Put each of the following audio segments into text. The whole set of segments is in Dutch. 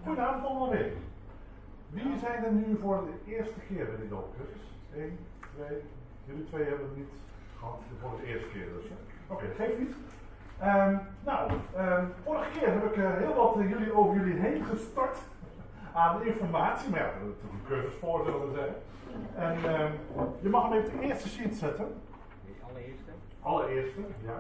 Goedenavond allemaal weer. Wie zijn er nu voor de eerste keer bij die doopcursus? 1, 2, jullie twee hebben het niet gehad voor de eerste keer dus. Oké, dat geeft niet. Vorige keer heb ik heel wat over jullie heen gestart aan informatie, maar ja, er is natuurlijk een cursus voor, zullen we zeggen. En je mag hem even op de eerste sheet zetten. De allereerste? Allereerste, ja.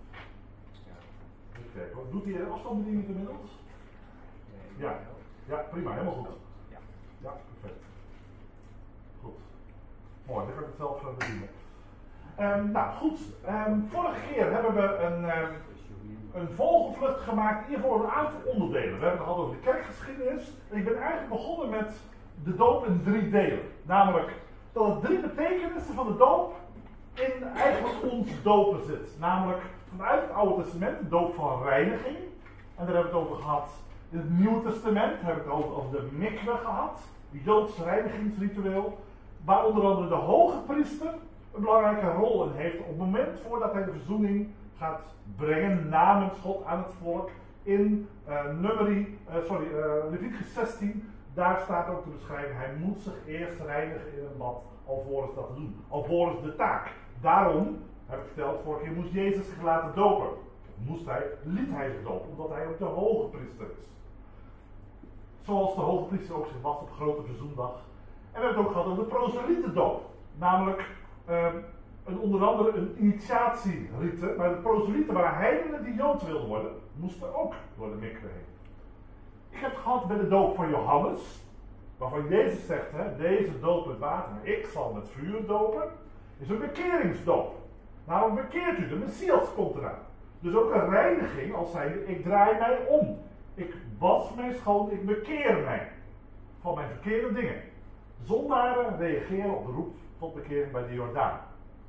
Even kijken, doet hij de afstandsbediening inmiddels? Nee, ja. Ja, prima, helemaal goed. Ja. Ja, perfect. Goed. Mooi, dan kan ik het zelf bedienen. Goed. Vorige keer hebben we een vogelvlucht gemaakt hier voor een aantal onderdelen. We hebben het gehad over de kerkgeschiedenis. En ik ben eigenlijk begonnen met de doop in 3 delen. Namelijk dat er 3 betekenissen van de doop in eigenlijk ons dopen zit. Namelijk vanuit het Oude Testament, de doop van reiniging. En daar hebben we het over gehad. In het Nieuwe Testament hebben we het over de mikwe gehad. Het Joods reinigingsritueel. Waar onder andere de hoge priester een belangrijke rol in heeft. Op het moment voordat hij de verzoening gaat brengen namens God aan het volk. In Leviticus 16. Daar staat ook te beschrijven. Hij moet zich eerst reinigen in een bad. Alvorens dat te doen. Alvorens de taak. Daarom, heb ik verteld, vorige keer moest Jezus zich laten dopen. Liet hij zich dopen. Omdat hij ook de hoge priester is. Zoals de hoge priester ook zich was op grote verzoendag. En we hebben het ook gehad over de proselietendoop. Namelijk onder andere een initiatieriete. Maar de proselieten waren heidenen die Jood wilden worden, moesten ook door de mikwe heen. Ik heb het gehad bij de doop van Johannes. Waarvan Jezus zegt, deze doop met water, maar ik zal met vuur dopen. Is een bekeringsdoop. Nou, bekeert u, de Messias komt eraan. Dus ook een reiniging als zijnde, ik draai mij om. Ik was mij schoon, ik bekeer mij van mijn verkeerde dingen. Zondaren reageren op de roep tot bekering bij de Jordaan.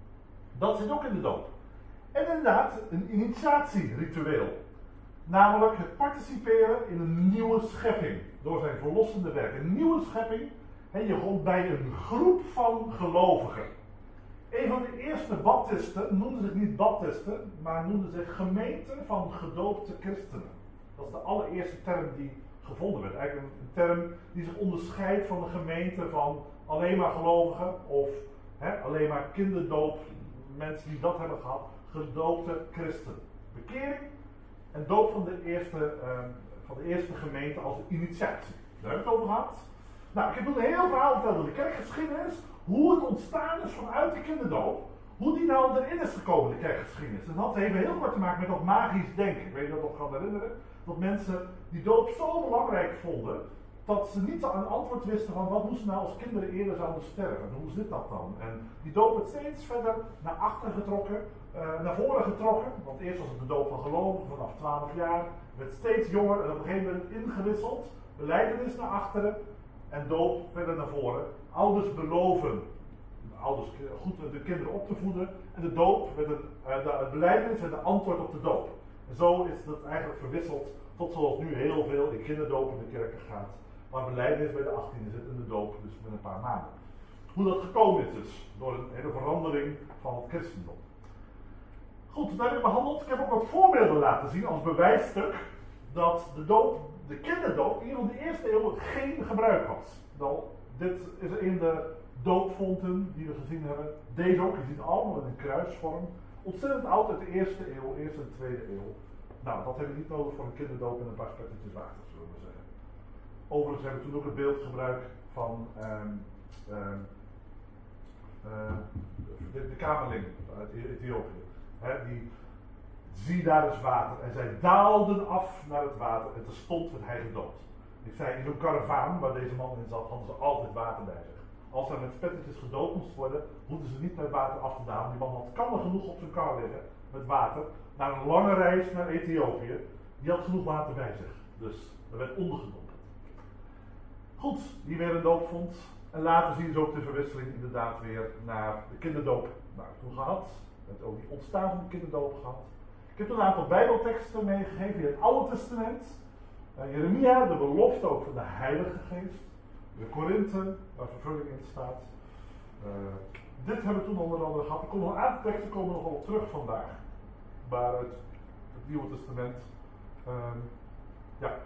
Dat zit ook in de doop. En inderdaad, een initiatieritueel. Namelijk het participeren in een nieuwe schepping. Door zijn verlossende werk. Een nieuwe schepping. En je komt bij een groep van gelovigen. Een van de eerste baptisten noemde zich niet baptisten, maar noemde zich gemeente van gedoopte christenen. Dat is de allereerste term die gevonden werd. Eigenlijk een term die zich onderscheidt van de gemeente van alleen maar gelovigen of alleen maar kinderdoop. Mensen die dat hebben gehad, gedoopte christenen. Bekering en doop van de eerste gemeente als initiatie. Daar hebben we het over gehad. Nou, ik heb toen een heel verhaal verteld over de kerkgeschiedenis. Hoe het ontstaan is vanuit de kinderdoop. Hoe die nou erin is gekomen, de kerkgeschiedenis. En dat heeft heel kort te maken met dat magisch denken. Ik weet je dat nog kan herinneren. Dat mensen die doop zo belangrijk vonden. Dat ze niet een antwoord wisten van wat moesten nou als kinderen eerder zouden sterven. Hoe zit dat dan? En die doop werd steeds verder naar achter getrokken. Naar voren getrokken. Want eerst was het de doop van gelovigen vanaf 12 jaar. Werd steeds jonger en op een gegeven moment ingewisseld. Belijdenis naar achteren. En doop verder naar voren. Ouders beloven ouders goed de kinderen op te voeden. En de doop werd de belijdenis werd de antwoord op de doop. En zo is het eigenlijk verwisseld tot zoals nu heel veel in kinderdoop in de kerken gaat. Maar belijdenis bij de 18e zit in de doop, dus met een paar maanden. Hoe dat gekomen is dus, door een hele verandering van het christendom. Goed, dat heb ik behandeld. Ik heb ook wat voorbeelden laten zien als bewijsstuk dat de kinderdoop hier in de eerste eeuw geen gebruik was. Nou, dit is in de doopfonten die we gezien hebben. Deze ook, je ziet allemaal in een kruisvorm. Ontzettend oud uit de eerste eeuw, eerste en tweede eeuw. Nou, dat hebben we niet nodig voor een kinderdoop en een paar spettertjes water, zullen we zeggen. Overigens hebben we toen ook het beeld gebruikt van de kamerling uit Ethiopië. Zie daar is water. En zij daalden af naar het water en terstond werd hij gedoopt. Ik zei, in zo'n karavaan waar deze man in zat, hadden ze altijd water bij zich. Als er met spettertjes gedoopt moest worden, hoefden ze niet met water af te dalen. Die man had kammen genoeg op zijn kar liggen met water. Na een lange reis naar Ethiopië, die had genoeg water bij zich. Dus er werd ondergedompeld. Goed, hier weer een doopvond. En later zien ze ook de verwisseling inderdaad weer naar de kinderdoop. Nou, toen gehad. We hebben ook die ontstaan van de kinderdoop gehad. Ik heb toen een aantal bijbelteksten meegegeven in het Oude Testament. Jeremia, de belofte ook van de Heilige Geest. De Korinthe, waar vervulling in staat. Dit hebben we toen onder andere gehad. Er komen nog een aantal teksten komen nog wel op terug vandaag. Maar uit het Nieuwe Testament.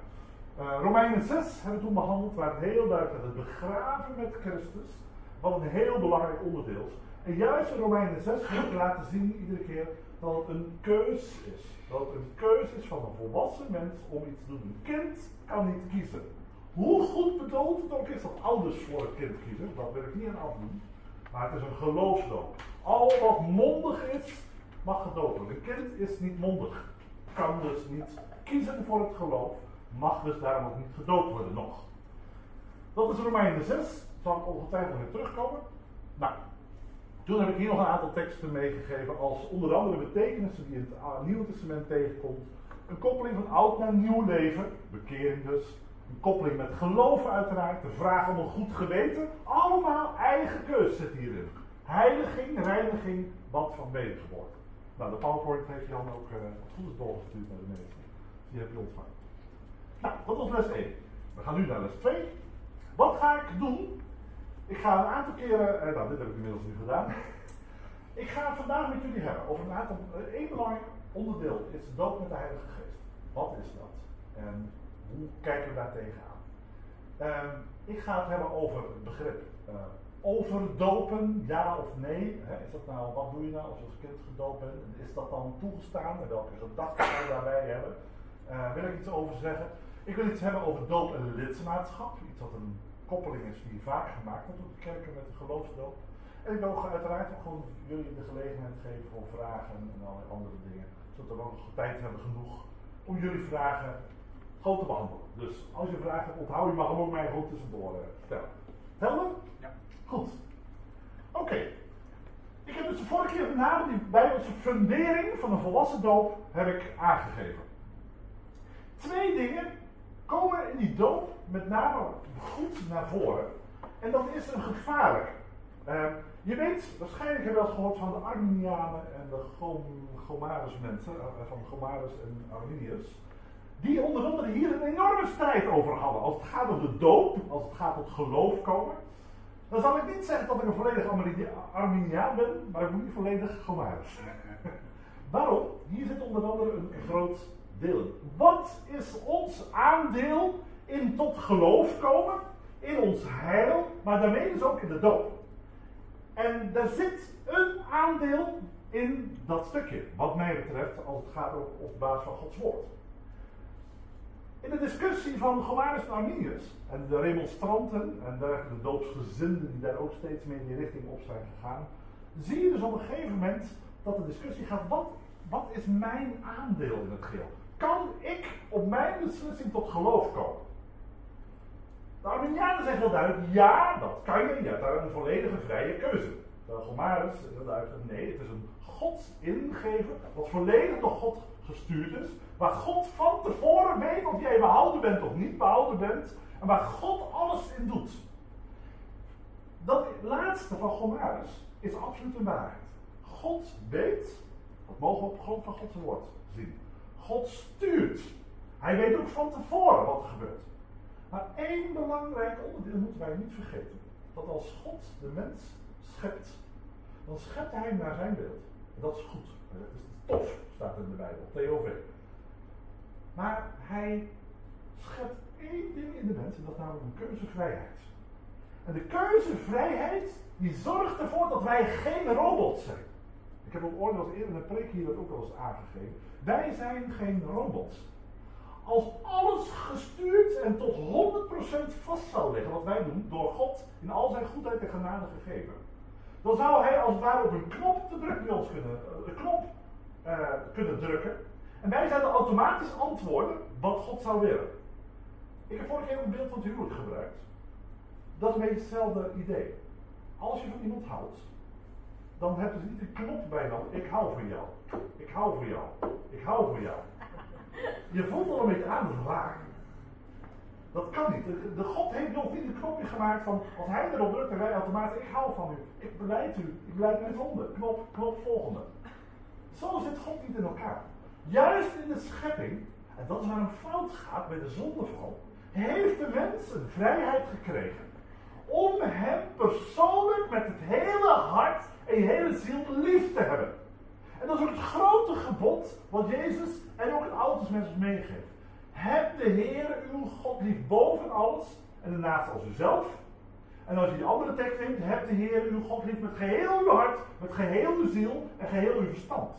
Romeinen 6 hebben we toen behandeld, waar het heel duidelijk het begraven met Christus, wat een heel belangrijk onderdeel is. En juist in Romeinen 6 wil ik laten zien iedere keer dat het een keus is. Dat het een keus is van een volwassen mens om iets te doen. Een kind kan niet kiezen. Hoe goed bedoeld het ook is dat ouders voor het kind kiezen, dat wil ik niet aan afdoen. Maar het is een geloofsdoop. Al wat mondig is, mag gedoopt worden. Een kind is niet mondig. Kan dus niet kiezen voor het geloof. Mag dus daarom ook niet gedoopt worden nog. Dat is Romeinen 6. Zal ik ongetwijfeld weer terugkomen. Nou, toen heb ik hier nog een aantal teksten meegegeven als onder andere betekenissen die in het Nieuwe Testament tegenkomt. Een koppeling van oud naar nieuw leven, bekering dus. Een koppeling met geloven uiteraard, de vraag om een goed geweten. Allemaal eigen keus zit hierin. Heiliging, reiniging, bad van wedergeboorte. Nou, de PowerPoint heeft Jan ook goed doorgestuurd naar de mensen. Die heb je ontvangen. Nou, dat was les 1. We gaan nu naar les 2. Wat ga ik doen? Ik ga een aantal keren, nou dit heb ik inmiddels nu gedaan. Ik ga vandaag met jullie hebben over een aantal, één belangrijk onderdeel is de doop met de Heilige Geest. Wat is dat? En hoe kijken we daar tegenaan? Ik ga het hebben over het begrip overdopen, ja of nee. Is dat nou, wat doe je nou als je als kind gedoopt bent? Is dat dan toegestaan? En welke gedachten gaan we daarbij hebben? Wil ik iets over zeggen? Ik wil iets hebben over doop en lidmaatschap. Iets wat een koppeling is die vaak gemaakt wordt op de kerken met de geloofsdoop. En ik wil uiteraard ook gewoon jullie de gelegenheid geven voor vragen en allerlei andere dingen. Zodat we ook tijd hebben genoeg om jullie vragen gewoon te behandelen. Dus als je vragen hebt, onthoud je mag hem ook mij gewoon tussendoor stellen. Helder? Ja. Goed. Oké. Ik heb dus de vorige keer met name die Bijbelse fundering van een volwassen doop heb ik aangegeven. 2 dingen komen in die doop met name goed naar voren. En dat is een gevaarlijk. Je weet, waarschijnlijk heb je wel eens gehoord van de Arminianen en de Gomarus mensen, van Gomarus en Arminius, die onder andere hier een enorme strijd over hadden. Als het gaat om de doop, als het gaat om het geloof komen, dan zal ik niet zeggen dat ik een volledig Arminiaan ben, maar ik ben niet volledig Gomarus. Waarom? Hier zit onder andere een groot deel in. Wat is ons aandeel in tot geloof komen, in ons heil, maar daarmee dus ook in de doop? En daar zit een aandeel in dat stukje, wat mij betreft, als het gaat op basis van Gods woord. In de discussie van Gomarus en Arminius, en de remonstranten en de doopsgezinden die daar ook steeds meer in die richting op zijn gegaan, zie je dus op een gegeven moment dat de discussie gaat, wat is mijn aandeel in het geheel? Kan ik op mijn beslissing tot geloof komen? De Arminianen zeggen heel duidelijk, ja, dat kan je. Je hebt daar een volledige vrije keuze. De Gomarus zegt heel duidelijk, nee, het is een Gods ingeven, wat volledig door God gestuurd is, waar God van tevoren weet of jij behouden bent of niet behouden bent, en waar God alles in doet. Dat laatste van Gomarus is absoluut een waarheid. God weet, dat mogen we op grond van Gods woord zien. God stuurt. Hij weet ook van tevoren wat er gebeurt. Maar één belangrijk onderdeel moeten wij niet vergeten. Dat als God de mens schept, dan schept hij hem naar zijn beeld. En dat is goed. Dat is tof, staat in de Bijbel. TOV. Maar hij schept één ding in de mens, en dat is namelijk een keuzevrijheid. En de keuzevrijheid, die zorgt ervoor dat wij geen robots zijn. Ik heb ook ooit eerder in een preek hier dat ook wel eens aangegeven. Wij zijn geen robots. Als alles gestuurd en tot 100% vast zou liggen, wat wij doen, door God in al zijn goedheid en genade gegeven, dan zou hij als het ware op een knop te drukken bij ons kunnen drukken. En wij zouden automatisch antwoorden wat God zou willen. Ik heb vorige keer ook een beeld van het huwelijk gebruikt. Dat is een beetje hetzelfde idee. Als je van iemand houdt, dan heb je niet een knop bij dan. Ik hou van jou. Ik hou van jou. Ik hou van jou. Je voelt al een beetje aan, dat is raar. Dat kan niet. De God heeft nog niet een knopje gemaakt van, als hij erop drukt en wij automatisch, ik hou van u. Ik belijd u. Ik belijd mijn zonde. Knop volgende. Zo zit God niet in elkaar. Juist in de schepping, en dat is waar een fout gaat bij de zondeval, heeft de mens een vrijheid gekregen om hem persoonlijk met het hele hart en je hele ziel lief te hebben. En dat is ook het grote gebod wat Jezus en ook het Oude Testament ons meegeeft. Heb de Heer uw God lief boven alles en de naaste als uzelf. En als je die andere tekst neemt, heb de Heer uw God lief met geheel uw hart, met geheel uw ziel en geheel uw verstand.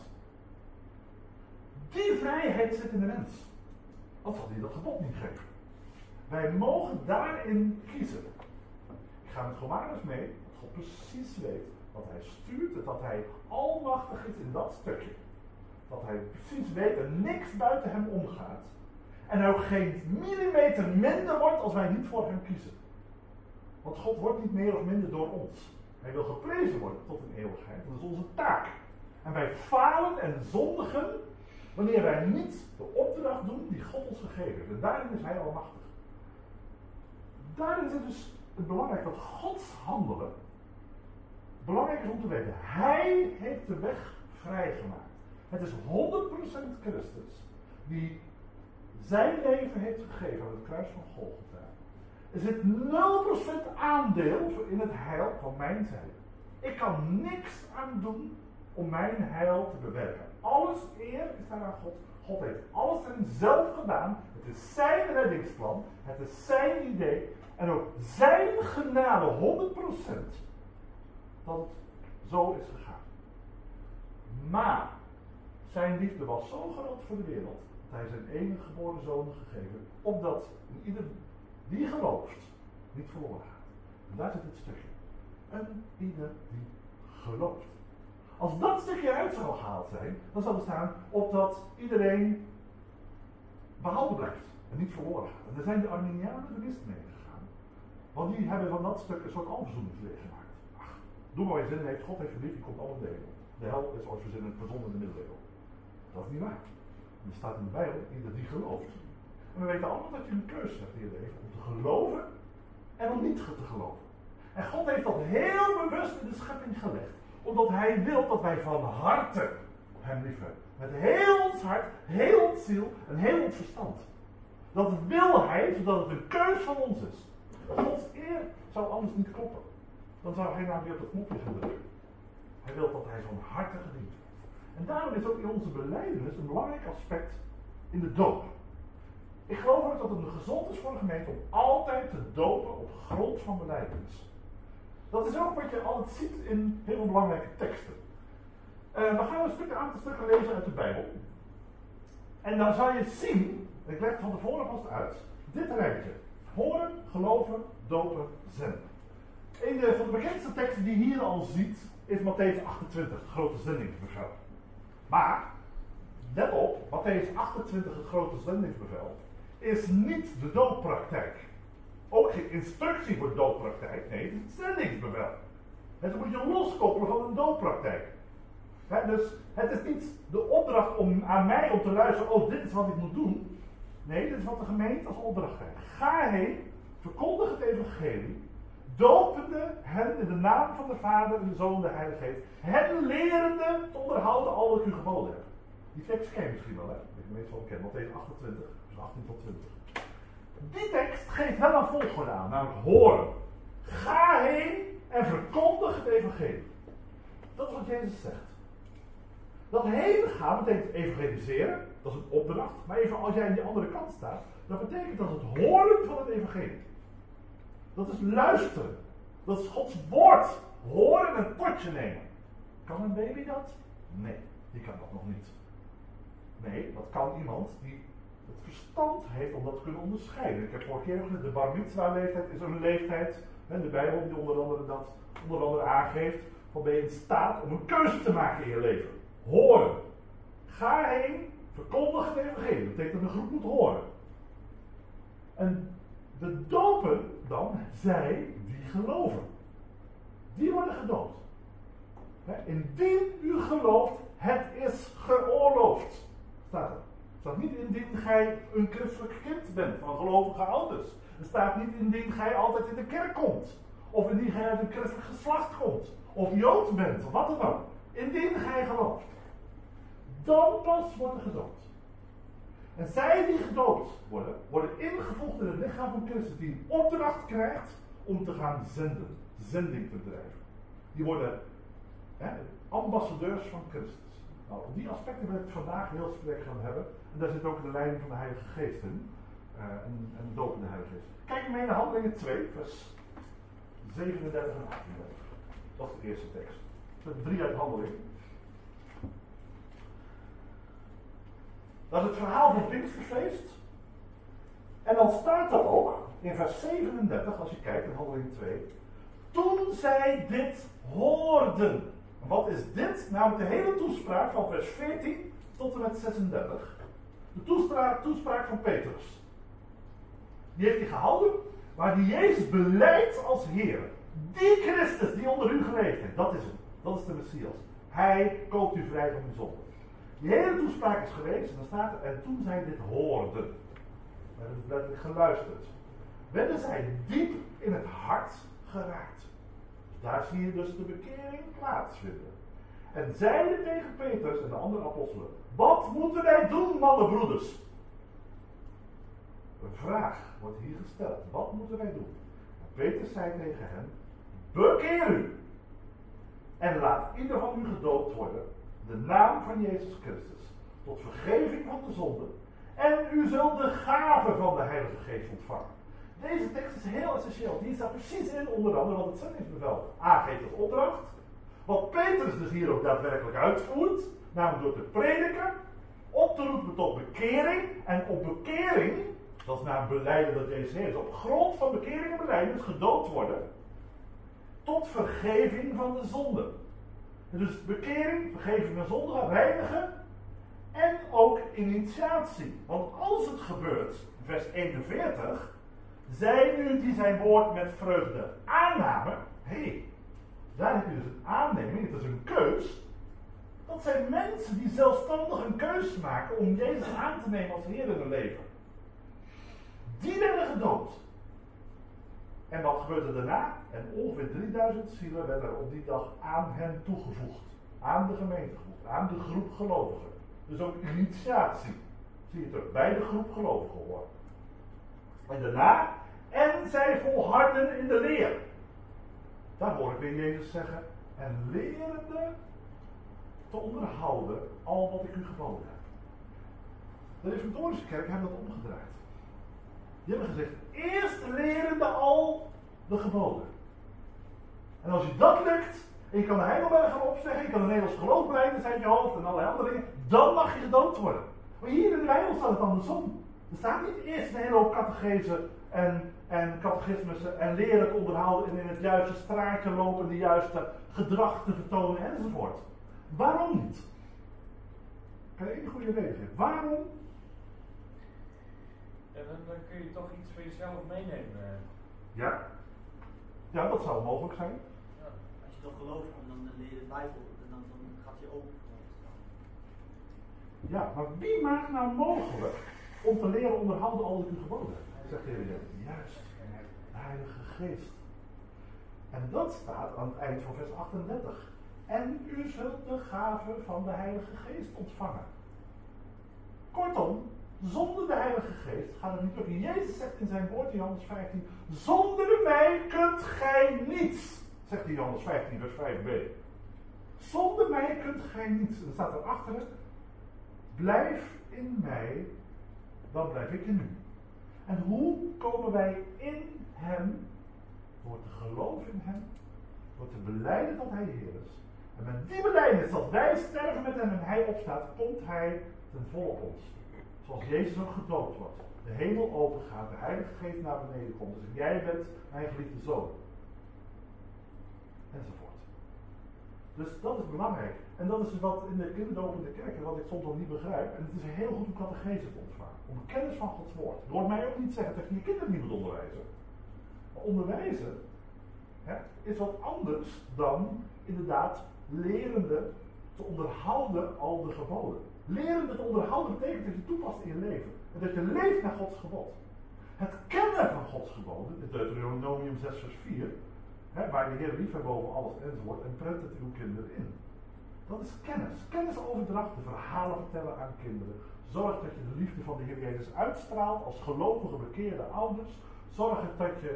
Die vrijheid zit in de mens. Anders had hij dat gebod niet gegeven. Wij mogen daarin kiezen. Ik ga met Romanus mee, dat God precies weet wat hij stuurt, dat hij almachtig is in dat stukje. Dat hij precies weet dat niks buiten hem omgaat. En ook geen millimeter minder wordt als wij niet voor hem kiezen. Want God wordt niet meer of minder door ons. Hij wil geprezen worden tot in eeuwigheid. Dat is onze taak. En wij falen en zondigen wanneer wij niet de opdracht doen die God ons gegeven heeft. En daarin is hij almachtig. Daarin is het dus belangrijk dat Gods handelen belangrijk is om te weten. Hij heeft de weg vrijgemaakt. Het is 100% Christus die zijn leven heeft gegeven aan het kruis van Golgotha. Er zit 0% aandeel in het heil van mijn zijde. Ik kan niks aan doen om mijn heil te bewerken. Alles eer is daar aan God. God heeft alles erin zelf gedaan. Het is zijn reddingsplan. Het is zijn idee. En ook zijn genade 100% dat het zo is gegaan. Maar zijn liefde was zo groot voor de wereld dat hij zijn enige geboren zoon gegeven, opdat ieder die gelooft niet verloren gaat. En daar zit het stukje. En ieder die gelooft. Als dat stukje uit zou gehaald zijn, dan zal er staan opdat iedereen behouden blijft en niet verloren gaat. En daar zijn de Arminianen de mist mee gegaan. Want die hebben van dat stuk een soort alverzoeningsleer gemaakt. Ach, doe maar wat je zin heeft, God heeft je lief, je komt allemaal delen. De hel is ooit verzonnen in de middeleeuwen. Dat is niet waar. En er staat in de Bijbel, ieder die gelooft. En we weten allemaal dat je een keuze hebt in je leven om te geloven en om niet te geloven. En God heeft dat heel bewust in de schepping gelegd. Omdat hij wil dat wij van harte hem lief hebben. Met heel ons hart, heel ons ziel en heel ons verstand. Dat wil hij, zodat het een keus van ons is. Gods eer zou anders niet kloppen. Dan zou hij namelijk op het knopje gaan drukken. Hij wil dat hij van harte gediend wordt. En daarom is ook in onze belijdenis een belangrijk aspect in de doop. Ik geloof ook dat het gezond is voor een gemeente om altijd te dopen op grond van belijdenis. Dat is ook wat je altijd ziet in heel veel belangrijke teksten. We gaan een aantal stukken lezen uit de Bijbel. En dan zal je zien, ik leg het van tevoren vast uit, dit rijtje. Horen, geloven, dopen, zenden. Een van de bekendste teksten die je hier al ziet, is Mattheüs 28, het grote zendingsbevel. Maar, let op, Mattheüs 28, het grote zendingsbevel, is niet de dooppraktijk. Ook geen instructie voor dooppraktijk, nee, het is het zendingsbevel. En dat moet je loskoppelen van een dooppraktijk. Dus het is niet de opdracht aan mij om te luisteren, oh dit is wat ik moet doen. Nee, dit is wat de gemeente als opdracht krijgt. Ga heen, verkondig het evangelie, dopende hen in de naam van de Vader en de Zoon en de Heilige Geest, hen lerende te onderhouden al wat ik u geboden heb. Die tekst ken je misschien wel, hè? Dat ik meestal ken, Mattheüs 28, dus 18 tot 20. Die tekst geeft wel een volgorde aan, namelijk horen. Ga heen en verkondig het evangelie. Dat is wat Jezus zegt. Dat heen gaan betekent evangeliseren, dat is een opdracht. Maar even als jij aan die andere kant staat, dat betekent dat het horen van het evangelie. Dat is luisteren. Dat is Gods woord. Horen en een potje nemen. Kan een baby dat? Nee, die kan dat nog niet. Nee, dat kan iemand die het verstand heeft om dat te kunnen onderscheiden. Ik heb vorige keer gezegd, de bar mitzwa leeftijd is een leeftijd. De Bijbel die onder andere aangeeft, van ben je in staat om een keuze te maken in je leven. Horen. Ga heen, verkondig het evangelie. Dat betekent dat een groep moet horen. En de dopen dan, zij die geloven. Die worden gedoopt. Indien u gelooft, het is geoorloofd. Staat er. Er staat niet indien gij een christelijk kind bent van gelovige ouders. Er staat niet indien gij altijd in de kerk komt. Of indien gij uit een christelijk geslacht komt. Of Jood bent, of wat dan ook. Indien gij gelooft. Dan pas wordt er gedoopt. En zij die gedoopt worden, worden ingevoegd in het lichaam van Christus, die een opdracht krijgt om te gaan zenden. Zending te bedrijven. Die worden ambassadeurs van Christus. Nou, op die aspecten wil ik het vandaag heel sterk gaan hebben. En daar zit ook de leiding van de Heilige Geest in. En de doop in de Heilige Geest. Kijk mee naar Handelingen 2, vers 37 en 38. Dat is de eerste tekst. Dat is 3 uit Handelingen. Dat is het verhaal van het Pinksterfeest. En dan staat er ook in vers 37, als je kijkt in Handelingen 2. Toen zij dit hoorden. Wat is dit? Namelijk de hele toespraak van vers 14 tot en met 36. De toespraak van Petrus. Die heeft hij gehouden, waar die Jezus beleidt als Heer. Die Christus die onder u geleefd heeft, dat is hem. Dat is de Messias. Hij koopt u vrij van uw zonde. Die hele toespraak is geweest en dan staat er, en toen zij dit hoorden. We hebben het letterlijk geluisterd. Werden zij diep in het hart geraakt. Daar zie je dus de bekering plaatsvinden. En zeiden tegen Petrus en de andere apostelen: wat moeten wij doen, mannenbroeders? Een vraag wordt hier gesteld. Wat moeten wij doen? En Petrus zei tegen hen: bekeer u. En laat ieder van u gedoopt worden. De naam van Jezus Christus. Tot vergeving van de zonde. En u zult de gave van de Heilige Geest ontvangen. Deze tekst is heel essentieel. Die staat precies in onder andere wat het zendingsbevel aangeeft als opdracht. Wat Petrus dus hier ook daadwerkelijk uitvoert. Namelijk door te prediken. Op te roepen tot bekering. En op bekering, dat is na belijden dat Jezus Heer is. Op grond van bekering en belijden dus gedoopt worden. Tot vergeving van de zonde. Dus bekering, vergeving van zonde, reinigen. En ook initiatie. Want als het gebeurt, vers 41. Zij nu die zijn woord met vreugde aannamen. Daar heb je dus een aanneming, het is een keus. Dat zijn mensen die zelfstandig een keus maken om Jezus aan te nemen als Heer in hun leven. Die werden gedoopt. En wat gebeurde daarna? En ongeveer 3000 zielen werden er op die dag aan hen toegevoegd. Aan de gemeente gevoegd, aan de groep gelovigen. Dus ook initiatie. Zie je terug, bij de groep gelovigen horen. En daarna, en zij volharden in de leer. Daar hoor ik weer Jezus zeggen. En lerende te onderhouden al wat ik u geboden heb. De reformatorische kerk hebben dat omgedraaid. Die hebben gezegd, eerst lerende al de geboden. En als je dat lukt, en je kan de Heidelberg gaan opzeggen, je kan een Nederlands geloof blijven zijn je hoofd en allerlei andere dingen, dan mag je gedoopt worden. Maar hier in de Bijbel staat het andersom. Er staat niet eerst een hele hoop catechese en catechismussen en leren te onderhouden en in het juiste straatje lopen, de juiste gedrag te vertonen enzovoort. Waarom niet? Kan je één goede reden geven? Waarom? Ja, dan kun je toch iets voor jezelf meenemen. Ja? Ja, dat zou mogelijk zijn. Ja. Als je toch gelooft, dan leer je de Bijbel en dan gaat je open voor ons. Ja, maar wie maakt nou mogelijk om te leren onderhouden al die geboden? Zegt de Heer Jezus. Juist, de Heilige Geest. En dat staat aan het eind van vers 38. En u zult de gave van de Heilige Geest ontvangen. Kortom, zonder de Heilige Geest gaat het niet lukken. Jezus zegt in zijn woord in Johannes 15, zonder mij kunt gij niets. Zegt hij in Johannes 15 vers 5b. Zonder mij kunt gij niets. En dan staat erachter, blijf in mij, dan blijf ik in u. En hoe komen wij in hem? Door te geloven in hem, door te belijden dat hij Heer is. En met die belijdenis dat wij sterven met hem en hij opstaat, komt hij ten volle op ons. Zoals Jezus ook gedoopt wordt. De hemel open gaat, de Heilige Geest naar beneden komt. Dus jij bent mijn geliefde zoon. Enzovoort. Dus dat is belangrijk. En dat is wat in de kinderdoop in de kerk, wat ik soms nog niet begrijp. En het is heel goed om catechese te ontvangen. Om kennis van Gods woord. Je hoort mij ook niet zeggen dat je je kinderen niet moet onderwijzen. Maar onderwijzen is wat anders dan inderdaad lerende te onderhouden al de geboden. Lerende te onderhouden betekent dat je toepast in je leven. En dat je leeft naar Gods gebod. Het kennen van Gods geboden, in Deuteronomium 6 vers 4, waar de Heer lief heeft boven alles enzovoort, en prent het uw kinderen in. Dat is kennis. Kennisoverdracht, de verhalen vertellen aan kinderen. Zorg dat je de liefde van de Heer Jezus uitstraalt als gelovige bekeerde ouders. Zorg dat je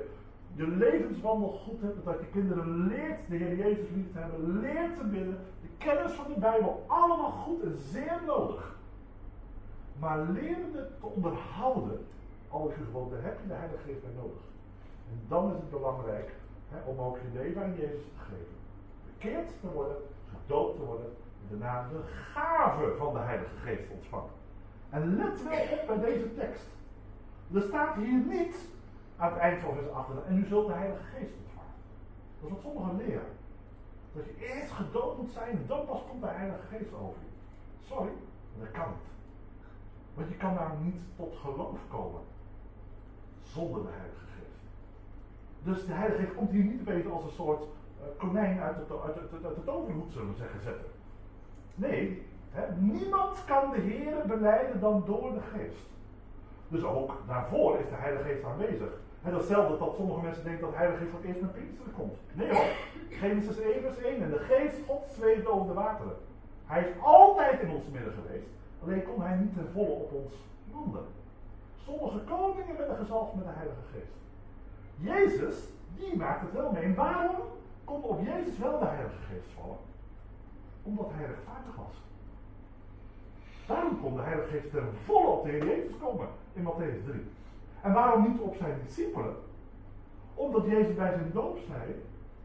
je levenswandel goed hebt, dat je kinderen leert de Heer Jezus lief te hebben, leert te bidden, de kennis van de Bijbel, allemaal goed en zeer nodig. Maar leren het te onderhouden, al is je gewoon, daar heb je de Heilige Geest bij nodig. En dan is het belangrijk om ook je leven aan Jezus te geven. Bekeerd te worden, gedoopt te worden, en daarna de gave van de Heilige Geest ontvangen. En let wel op bij deze tekst. Er staat hier niet aan het eind van vers 8, en u zult de Heilige Geest ontvangen. Dat is wat sommigen leren. Dat je eerst gedoopt moet zijn en dan pas komt de Heilige Geest over je. Sorry, maar dat kan niet. Want je kan nou niet tot geloof komen zonder de Heilige Geest. Dus de Heilige Geest komt hier niet opeens als een soort konijn uit de toverhoed, zullen we zeggen, zetten. Nee, niemand kan de Heer belijden dan door de Geest. Dus ook daarvoor is de Heilige Geest aanwezig. En datzelfde dat sommige mensen denken dat de Heilige Geest voor het eerst met Pinksteren komt. Nee hoor, Genesis 1 vers 1. En de Geest God zweefde over de wateren. Hij is altijd in ons midden geweest. Alleen kon hij niet ten volle op ons wandelen. Sommige koningen werden gezalfd met de Heilige Geest. Jezus, die maakt het wel mee. En waarom kon op Jezus wel de Heilige Geest vallen? Omdat hij rechtvaardig was. Daarom kon de Heilige Geest ten volle op de Heer Jezus komen in Mattheüs 3. En waarom niet op zijn discipelen? Omdat Jezus bij zijn doop zei,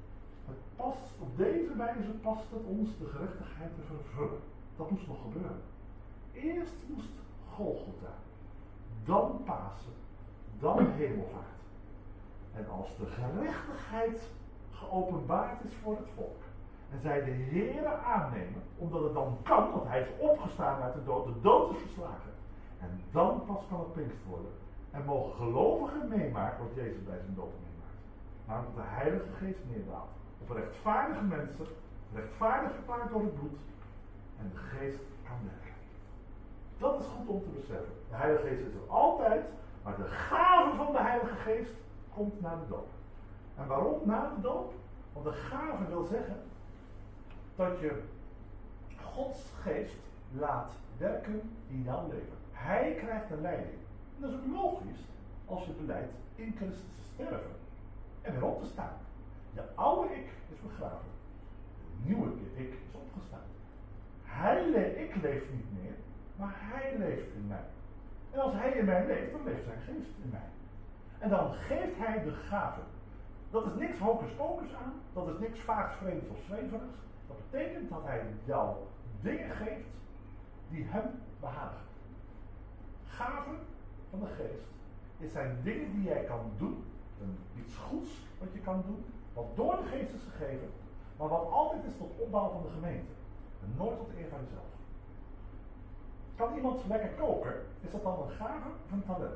op deze wijze past het ons de gerechtigheid te vervullen. Dat moest nog gebeuren. Eerst moest Golgotha, dan Pasen, dan Hemelvaart. En als de gerechtigheid geopenbaard is voor het volk, en zij de Heere aannemen, omdat het dan kan, want hij is opgestaan uit de dood is verslagen. En dan pas kan het Pinkster worden. En mogen gelovigen meemaken wat Jezus bij zijn dood meemaakt. Namelijk dat de Heilige Geest neerdaalt. Op rechtvaardige mensen, rechtvaardig verklaard door het bloed. En de Geest kan werken. Dat is goed om te beseffen. De Heilige Geest is er altijd, maar de gave van de Heilige Geest komt na de doop. En waarom na de doop? Want de gave wil zeggen dat je Gods Geest laat werken in jouw leven. Hij krijgt de leiding. En dat is ook logisch als je belijdt in Christus te sterven en weer op te staan. Je oude ik is begraven. De nieuwe ik is opgestaan. Ik leef niet meer, maar hij leeft in mij. En als hij in mij leeft, dan leeft zijn geest in mij. En dan geeft hij de gaven. Dat is niks hocus pocus aan. Dat is niks vaags, vreemds of zweverigs. Dat betekent dat hij jou dingen geeft die hem behagen. Gaven van de geest. Dit zijn dingen die jij kan doen. Iets goeds wat je kan doen. Wat door de geest is gegeven. Maar wat altijd is tot opbouw van de gemeente. En nooit tot de eer van jezelf. Kan iemand lekker koken? Is dat dan een gave of een talent?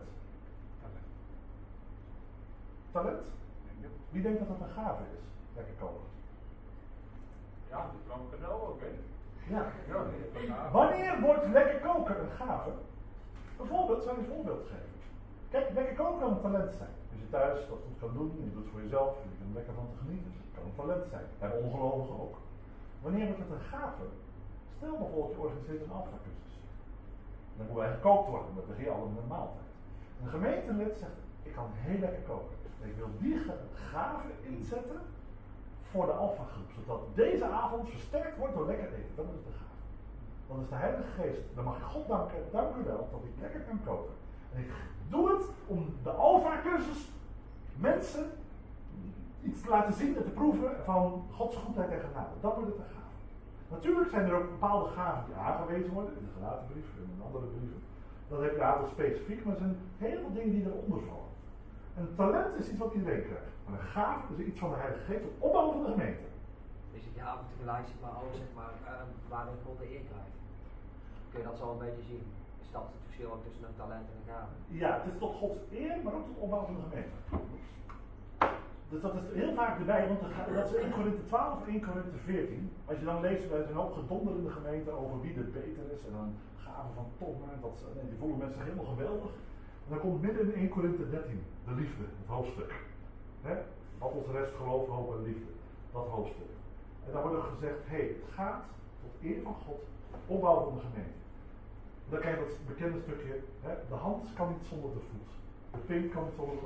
Talent? Wie denkt dat dat een gave is? Lekker koken. Ja, dat is wel een cadeau ook, hè? Ja. Wanneer wordt lekker koken een gave? Bijvoorbeeld, zou je een voorbeeld geven. Kijk, lekker koken kan een talent zijn. Als je thuis dat goed kan doen, je doet het voor jezelf, je kunt er lekker van te genieten. Dat kan een talent zijn. Dat hebben ongelovigen ook. Wanneer wordt het een gave? Stel bijvoorbeeld, je organiseert een alpha-cursus. Dan moet hij gekookt worden, dan begin je al met een maaltijd. Een gemeentelid zegt, ik kan heel lekker koken. Ik wil die gave inzetten voor de alpha-groep, zodat deze avond versterkt wordt door lekker eten. Dat is de gave. Dan is de Heilige Geest, dan mag je God danken, dank u wel, dat ik lekker kan koken. En ik doe het om de alpha-cursus mensen iets te laten zien en te proeven van Gods goedheid en genade. Dan wordt het een gave. Natuurlijk zijn er ook bepaalde gaven die aangewezen worden, in de Galatenbrief en in andere brieven. Dan heb je een aantal specifiek, maar er zijn heel veel dingen die eronder vallen. Een talent is iets wat iedereen krijgt. Maar een gave is iets van de Heilige Geest op opbouw van de gemeente. Dus het ja, moet tegelijk zeg maar ook zeg maar waarin God de eer krijgt. Kun je dat zo een beetje zien? Is dat het verschil ook tussen een talent en een gave? Ja, het is tot Gods eer, maar ook tot opbouw van de gemeente. Dus dat is heel vaak erbij, want dat is 1 Korinthe 12 en 1 Korinthe 14. Als je dan leest, wij zijn ook gedonder in de gemeente over wie er beter is. En dan gaven van tongen, die voelen mensen zich helemaal geweldig. En dan komt midden in 1 Korinthe 13, de liefde, het hoofdstuk. Wat ons rest geloof, hoop en liefde. Dat hoofdstuk. En daar wordt er gezegd, het gaat tot eer van God, opbouw van de gemeente. Dan krijg je dat bekende stukje, de hand kan niet zonder de voet. De pink kan niet zonder het oog.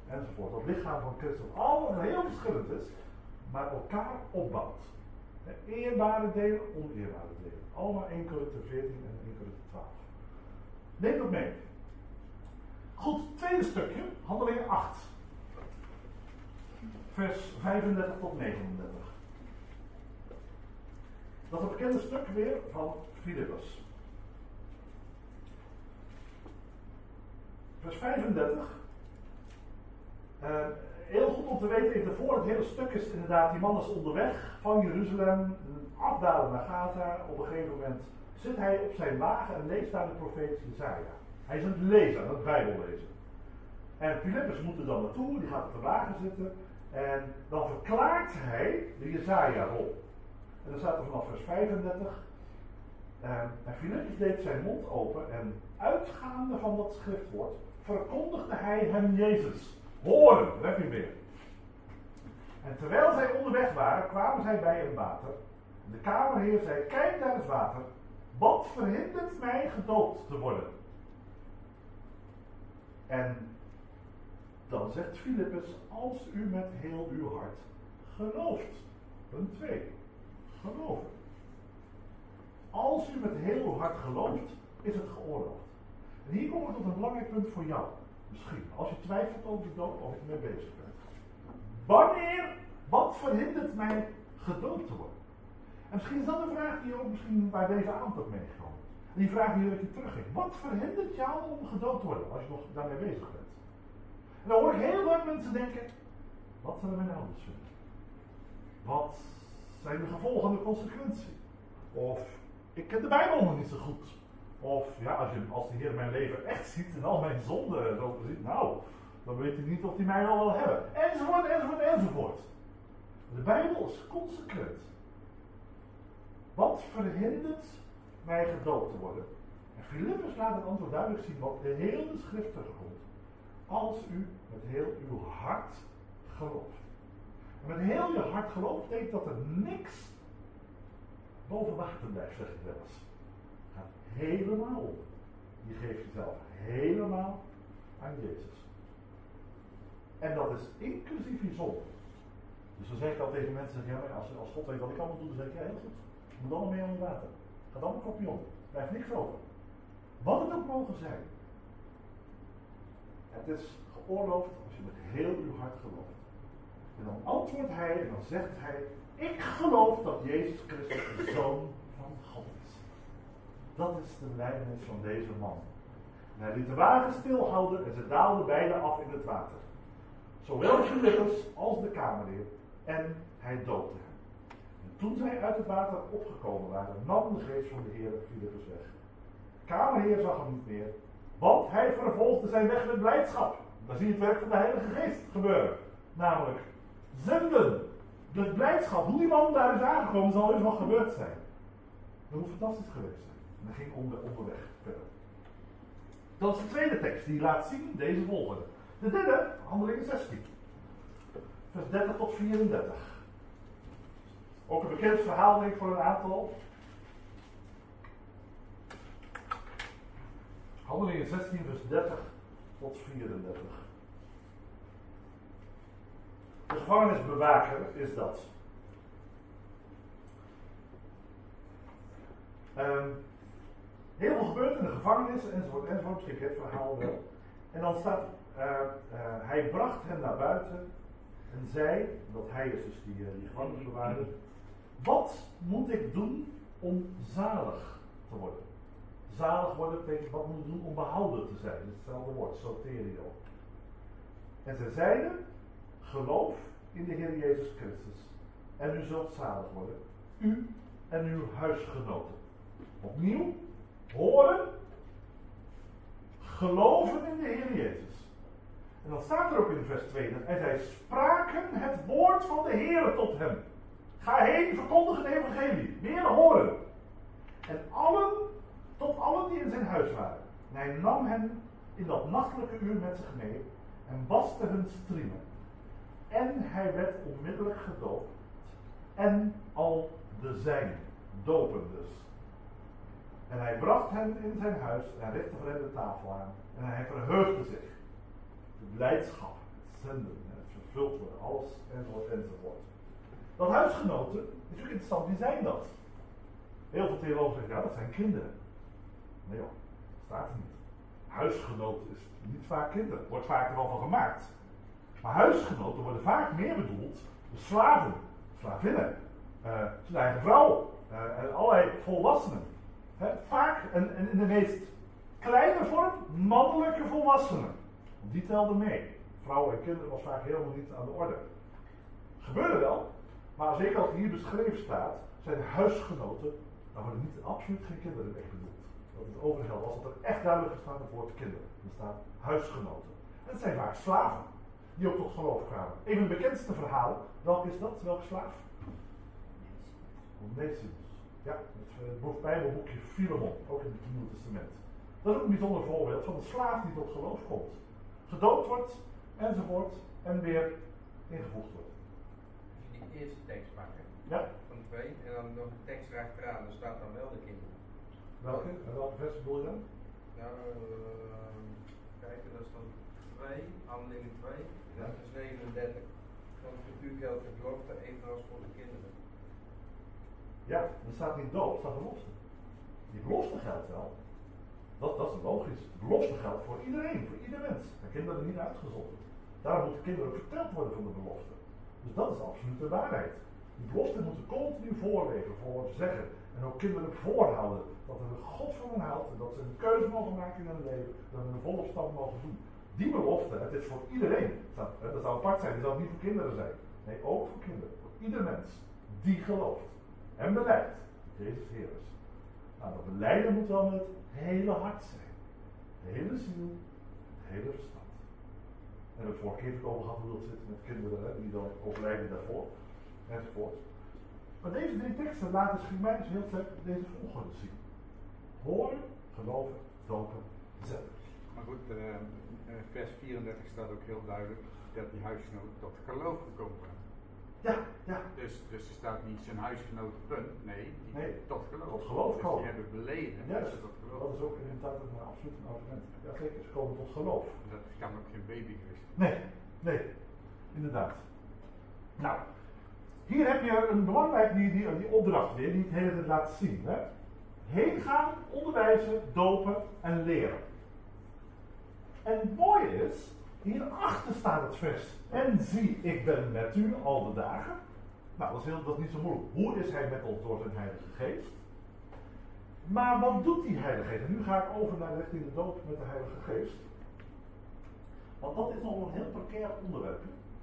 enzovoort. Dat lichaam van Christus allemaal heel verschillend is, maar elkaar opbouwt. Eerbare delen, oneerbare delen. Allemaal 1 Korinther 14 en 1 Korinther 12. Neem dat mee. Goed, tweede stukje, Handelingen 8. Vers 35 tot 39. Dat is een bekende stuk weer van Filippus. Vers 35. Heel goed om te weten, even voor het hele stuk is inderdaad, die man is onderweg van Jeruzalem, afdalen naar Gaza. Op een gegeven moment zit hij op zijn wagen en leest daar de profeet Jesaja. Hij is aan het lezen, aan het Bijbel lezen. En Filippus moet er dan naartoe, die gaat op de wagen zitten. En dan verklaart hij de Jesaja-rol. En dan staat er vanaf vers 35. En Filippus deed zijn mond open en uitgaande van dat schriftwoord verkondigde hij hem Jezus. Horen, daar heb je weer. En terwijl zij onderweg waren, kwamen zij bij een water. En de kamerheer zei, kijk naar het water. Wat verhindert mij gedoopt te worden? En dan zegt Filippus, als u met heel uw hart gelooft. Punt 2. Geloven. Als u met heel uw hart gelooft, is het geoorloofd. En hier kom ik tot een belangrijk punt voor jou. Misschien, als je twijfelt over de dood of ik mee bezig ben. Wat verhindert mij gedoopt te worden? En misschien is dat een vraag die ook misschien bij deze avond ook meegekomen. En die vraag die ik terugging. Wat verhindert jou om gedoopt te worden als je nog daarmee bezig bent? En dan hoor ik heel vaak mensen denken, wat zullen mijn ouders vinden? Wat zijn de gevolgen en de consequentie? Of, ik ken de Bijbel nog niet zo goed. Of, ja, als de Heer mijn leven echt ziet en al mijn zonden zo ziet, nou, dan weet hij niet of hij mij al wil hebben. Enzovoort, enzovoort, enzovoort. De Bijbel is consequent. Wat verhindert mij gedoopt te worden? En Filippus laat het antwoord duidelijk zien wat de hele schrift terugkomt. Als u met heel uw hart gelooft. En met heel je hart gelooft betekent dat er niks boven water blijft, zeg ik wel eens. Het gaat helemaal op. Je geeft jezelf helemaal aan Jezus. En dat is inclusief je zonde. Dus dan zeg ik al tegen mensen, ja, maar als God weet wat ik allemaal doe, dan zeg ik, ja, heel goed. Je moet allemaal mee aan het water. Ga dan een kopje om. Er blijft niks over. Wat het ook mogen zijn. Het is geoorloofd als je met heel uw hart gelooft. En dan antwoordt hij en dan zegt hij, ik geloof dat Jezus Christus de Zoon van God is. Dat is de belijdenis van deze man. En hij liet de wagen stilhouden en ze daalden beiden af in het water. Zowel Filippus als de kamerheer. En hij doopte hem. En toen zij uit het water opgekomen waren, nam de geest van de Heer Filippus weg. De kamerheer zag hem niet meer, want hij vervolgde zijn weg met blijdschap. Dan zie je het werk van de Heilige Geest gebeuren. Namelijk, zenden. De blijdschap, hoe die man daar is aangekomen, zal dus wel gebeurd zijn. Dat moet fantastisch geweest zijn. En hij ging onderweg verder. Dat is de tweede tekst, die laat zien deze volgende. De derde, Handelingen 16. Vers 30 tot 34. Ook een bekend verhaal, denk ik, voor een aantal. Handelingen 16, vers 30 tot 34. De gevangenisbewaker is dat. Heel veel gebeurt in de gevangenis, enzovoort, enzovoort. Misschien het verhaal wel. En dan staat, hij bracht hen naar buiten en zei, dat hij is dus die gevangenisbewaker, wat moet ik doen om zalig te worden? Zalig worden betekent, wat moet ik doen om behouden te zijn? Dat is hetzelfde woord, soterio. En ze zeiden, geloof in de Heer Jezus Christus en u zult zalig worden, u en uw huisgenoten. Opnieuw, horen, geloven in de Heer Jezus. En dan staat er ook in vers 2, en zij spraken het woord van de Heer tot hem. Ga heen, verkondig het evangelie, weer horen. En tot allen die in zijn huis waren. En hij nam hen in dat nachtelijke uur met zich mee en waste hun striemen. En hij werd onmiddellijk gedoopt. En al de zijnen dopen dus. En hij bracht hen in zijn huis en richtte voor hen de tafel aan. En hij verheugde zich. De blijdschap, het zenden. Het vervuld worden, alles enzovoort. Dat huisgenoten, is ook interessant, wie zijn dat? Heel veel theologen zeggen, ja, dat zijn kinderen. Nee joh, dat staat er niet. Huisgenoot is niet vaak kinderen, wordt vaak er wel van gemaakt. Maar huisgenoten worden vaak meer bedoeld, de slaven, slavinnen, zijn eigen vrouw, en allerlei volwassenen. Vaak, en in de meest kleine vorm, mannelijke volwassenen. Want die telden mee. Vrouwen en kinderen was vaak helemaal niet aan de orde. Gebeurde wel, maar zeker als hier beschreven staat, zijn huisgenoten, dan worden niet absoluut geen kinderen mee bedoeld. Dat is overgeld. Als het er echt duidelijk gestaan het woord kinderen, dan staat huisgenoten. En het zijn vaak slaven, die ook tot geloof kwamen. Een van de bekendste verhalen, welke is dat? Welke slaaf? Onesimus. Ja, het Bijbelboekje Filemon, ook in het Nieuwe Testament. Dat is ook een bijzonder voorbeeld van een slaaf die tot geloof komt. Gedoopt wordt, enzovoort, en weer ingevoegd wordt. Als je die eerste tekst pakt, Ja. van 2, en dan nog een tekst erachteraan, dan staat dan wel de kinderen. Welke vers bedoel je dan? Ja, kijken, dat is dan 2, handelingen 2, en dat is 39. Van voor u geldt de belofte evenals voor de kinderen. Ja, er staat niet dood, er staat belofte. Die belofte geldt wel. Dat is logisch. De belofte geldt voor iedereen, voor ieder mens. En kinderen niet uitgezonderd. Daarom moeten kinderen ook verteld worden van de belofte. Dus dat is absoluut de waarheid. Die belofte moeten continu voorleven, voor zeggen. En ook kinderen voorhouden dat er een God van hen houdt. En dat ze een keuze mogen maken in hun leven. Dat ze een volle stand mogen doen. Die belofte, het is voor iedereen. Dat zou apart zijn, die zou niet voor kinderen zijn. Nee, ook voor kinderen. Voor ieder mens die gelooft. En beleidt dat Jezus Heer is. Nou, dat belijden moet wel met het hele hart zijn. De hele ziel, het hele verstand. En we hebben het vorige keer ook over gehad hoe dat zit met kinderen, hè, die dan overlijden daarvoor. Enzovoort. Maar deze drie teksten laten dus mij dus heel sterk deze volgorde zien. Horen, geloven, dopen, zenden. Maar goed, vers 34 staat ook heel duidelijk dat die huisgenoot tot geloof gekomen zijn. Ja. Dus er staat niet zijn huisgenoot punt, nee, tot geloof. Tot geloof dus komen. die hebben beleden. Ja, dat ze tot geloof. Dat is ook inderdaad een absoluut een argument. Ja, zeker, ze komen tot geloof. Dat kan ook geen baby geweest. Nee, inderdaad. Nou, hier heb je een belangrijk die opdracht weer, die het hele laat zien. Hè? Heen gaan, onderwijzen, dopen en leren. En het mooie is, hierachter staat het vers. En zie, ik ben met u al de dagen. Nou, dat is niet zo moeilijk. Hoe is hij met ons door zijn Heilige Geest? Maar wat doet die Heilige Geest? En nu ga ik over naar richting de doop met de Heilige Geest. Want dat is nog een heel precair onderwerp.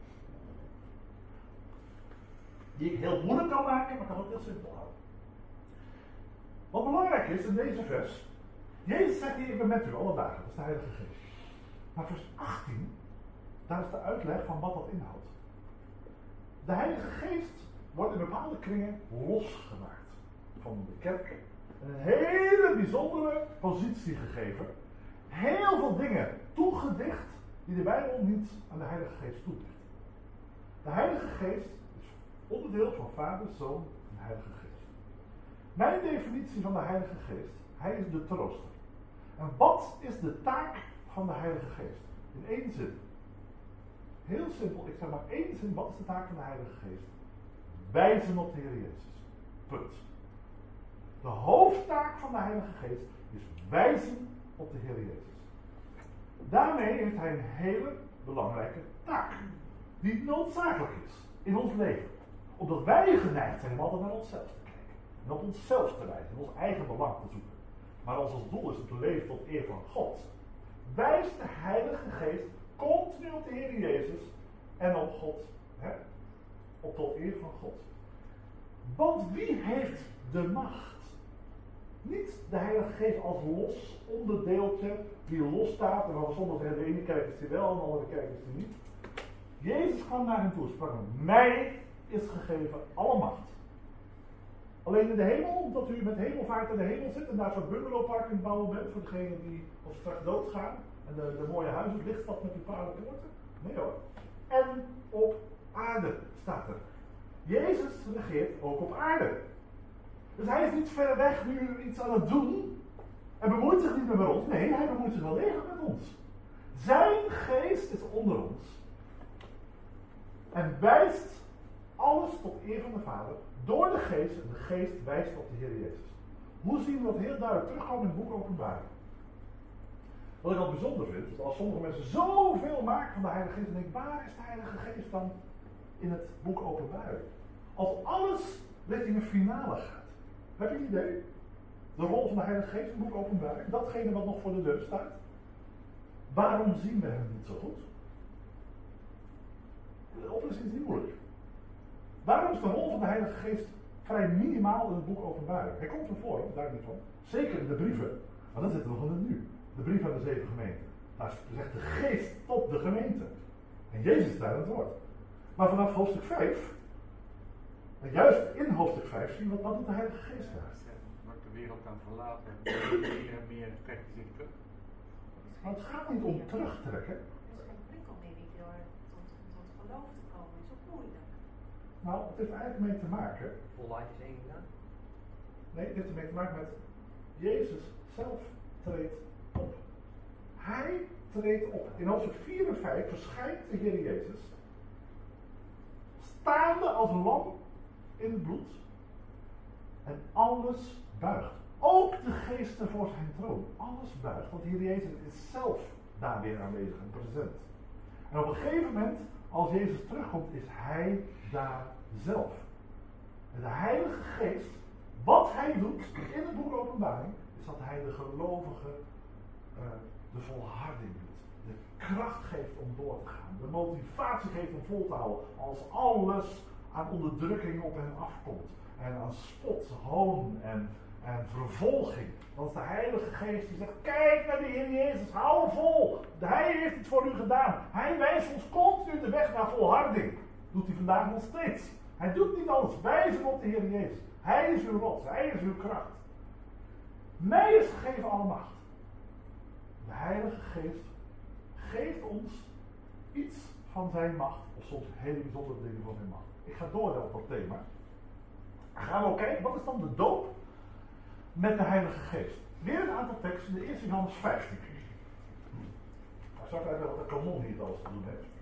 Die ik heel moeilijk kan maken, maar kan ook heel simpel houden. Wat belangrijk is in deze vers. Jezus zegt hier, ik ben met u alle dagen. Dat is de Heilige Geest. Maar vers 18, daar is de uitleg van wat dat inhoudt. De Heilige Geest wordt in bepaalde kringen losgemaakt van de kerk. En een hele bijzondere positie gegeven. Heel veel dingen toegedicht die de Bijbel niet aan de Heilige Geest toedicht. De Heilige Geest is onderdeel van Vader, Zoon en Heilige Geest. Mijn definitie van de Heilige Geest, hij is de trooster. En wat is de taak van de Heilige Geest? In één zin. Heel simpel, ik zeg maar één zin, wat is de taak van de Heilige Geest? Wijzen op de Heer Jezus. Punt. De hoofdtaak van de Heilige Geest is wijzen op de Heer Jezus. Daarmee heeft hij een hele belangrijke taak. Die noodzakelijk is in ons leven. Omdat wij geneigd zijn om altijd naar onszelf te kijken. En op onszelf te wijzen, en ons eigen belang te zoeken. Maar als ons doel is om te leven tot eer van God, wijst de Heilige Geest continu op de Heer Jezus en op God. Op tot eer van God. Want wie heeft de macht? Niet de Heilige Geest als los onderdeeltje die los staat. En van sommigen zeggen, de ene kerk is die wel, en de andere kerk is die niet. Jezus kwam naar hen toe en sprak, mij is gegeven alle macht. Alleen in de hemel, omdat u met hemelvaart in de hemel zit en daar zo'n bungalowpark bouwen bent voor degenen die als straks doodgaan. En de mooie huizen, het lichtstad met uw paardenpoorten. Nee hoor. En op aarde staat er. Jezus regeert ook op aarde. Dus hij is niet ver weg nu iets aan het doen. En bemoeit zich niet meer met ons. Nee, hij bemoeit zich wel degelijk met ons. Zijn geest is onder ons. En wijst alles tot eer van de Vader door de Geest. En de Geest wijst op de Heer Jezus. Hoe zien we dat heel duidelijk terugkomen in het boek Openbaring? Wat ik al bijzonder vind, is als sommige mensen zoveel maken van de Heilige Geest, dan denk ik, waar is de Heilige Geest dan in het boek Openbaring? Als alles richting een finale gaat. Heb je een idee? De rol van de Heilige Geest in het boek Openbaring, datgene wat nog voor de deur staat. Waarom zien we hem niet zo goed? De oplossing is niet moeilijk. Waarom is de rol van de Heilige Geest vrij minimaal in het boek Openbaring? Hij komt ervoor, daar niet van. Zeker in de brieven, maar dan zitten we nog in het nu. De brief aan de 7 gemeenten. Daar zegt de Geest tot de gemeente. En Jezus is daar aan het woord. Maar vanaf hoofdstuk 5, en juist in hoofdstuk 5 zien we wat doet de Heilige Geest daar. Wordt de wereld aan verlaten, meer en meer trekt hij zich terug. Maar het gaat niet om terugtrekken. Er is geen prikkel meer niet door tot geloof te komen. Dat is ook moeilijk. Nou, het heeft eigenlijk mee te maken. Volheid is één gedaan. Nee, het heeft ermee te maken met Jezus zelf treedt op. Hij treedt op. In hoofdstuk 4 en 5 verschijnt de Heer Jezus. Staande als een lam in het bloed. En alles buigt. Ook de geesten voor zijn troon. Alles buigt. Want de Heer Jezus is zelf daar weer aanwezig en present. En op een gegeven moment, als Jezus terugkomt, is hij daar zelf. En de Heilige Geest, wat hij doet in het boek Openbaring, is dat hij de gelovigen de volharding doet. De kracht geeft om door te gaan. De motivatie geeft om vol te houden. Als alles aan onderdrukking op hen afkomt. En aan spot, hoon en vervolging. Dan is de Heilige Geest die zegt, kijk naar de Heer Jezus, hou vol. Hij heeft het voor u gedaan. Hij wijst ons continu de weg naar volharding. Doet hij vandaag nog steeds. Hij doet niet alles. Wijzen op de Heer Jezus. Hij is uw rots. Hij is uw kracht. Mij is gegeven alle macht. De Heilige Geest geeft ons iets van zijn macht. Of soms hele bijzondere dingen van zijn macht. Ik ga door op dat thema. Gaan we ook kijken, wat is dan de doop met de Heilige Geest? Weer een aantal teksten, de eerste Johannes 15. Nou, zal ik uitleggen wat de kanon hier alles te doen heeft.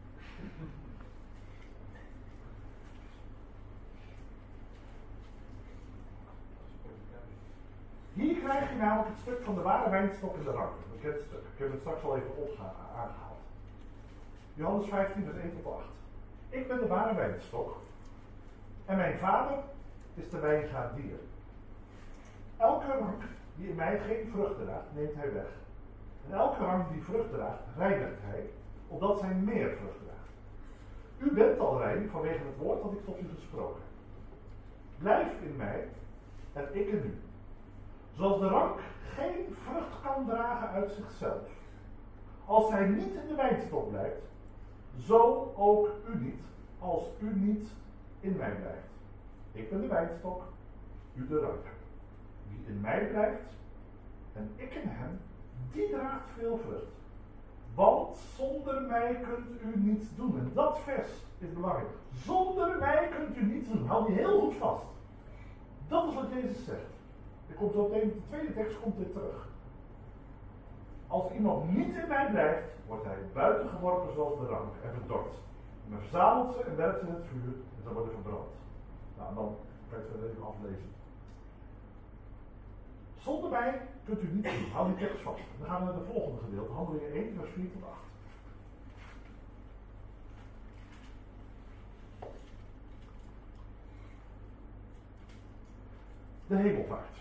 Hier krijg je namelijk het stuk van de ware wijnstok en de ranken. Een bekend stuk. Ik heb het straks al even aangehaald. Johannes 15, vers 1 tot 8. Ik ben de ware wijnstok. En mijn vader is de wijngaardier. Elke rank die in mij geen vrucht draagt, neemt hij weg. En elke rank die vrucht draagt, reinigt hij, opdat zij meer vrucht draagt. U bent al rein vanwege het woord dat ik tot u gesproken heb. Blijf in mij en ik in u. Zoals de rank geen vrucht kan dragen uit zichzelf, als hij niet in de wijnstok blijft, zo ook u niet, als u niet in mij blijft. Ik ben de wijnstok, u de rank. Wie in mij blijft en ik in hem, die draagt veel vrucht. Want zonder mij kunt u niets doen. En dat vers is belangrijk. Zonder mij kunt u niets doen. Hou die heel goed vast. Dat is wat Jezus zegt. Er komt zo meteen, de tweede tekst komt dit terug. Als iemand niet in mij blijft, wordt hij buiten geworpen zoals de rank en verdord. En men verzamelt ze en werpt ze in het vuur en ze worden verbrand. Nou, dan kan je het even aflezen. Zonder mij kunt u niets doen. Hou die tekst vast. Dan gaan we naar het volgende gedeelte. Handelingen 1, vers 4 tot 8. De hemelvaart.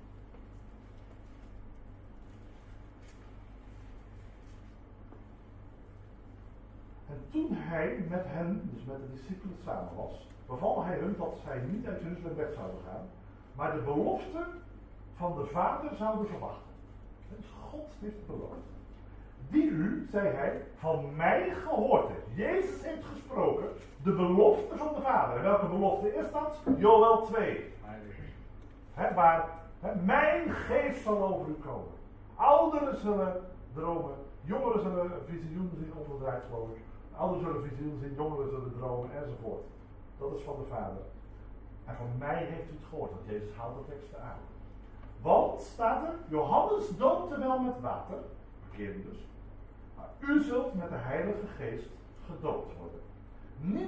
En toen hij met hen, dus met de discipelen samen was, beval hij hun dat zij niet uit Jeruzalem weg zouden gaan, maar de belofte van de Vader zouden verwachten. Dus God heeft het beloofd. Die u, zei hij, van mij gehoord heeft. Jezus heeft gesproken, de belofte van de Vader. En welke belofte is dat? Joël 2. Mijn geest zal over u komen. Ouderen zullen dromen, jongeren zullen visioenen zien, omgedraaid geloof ik. Ouderen zullen visioenen zien, jongeren zullen dromen enzovoort. Dat is van de Vader. En van mij heeft u het gehoord, want Jezus haalt de teksten aan. Want, staat er, Johannes doopte wel met water, bekering dus, maar u zult met de Heilige Geest gedoopt worden. Niet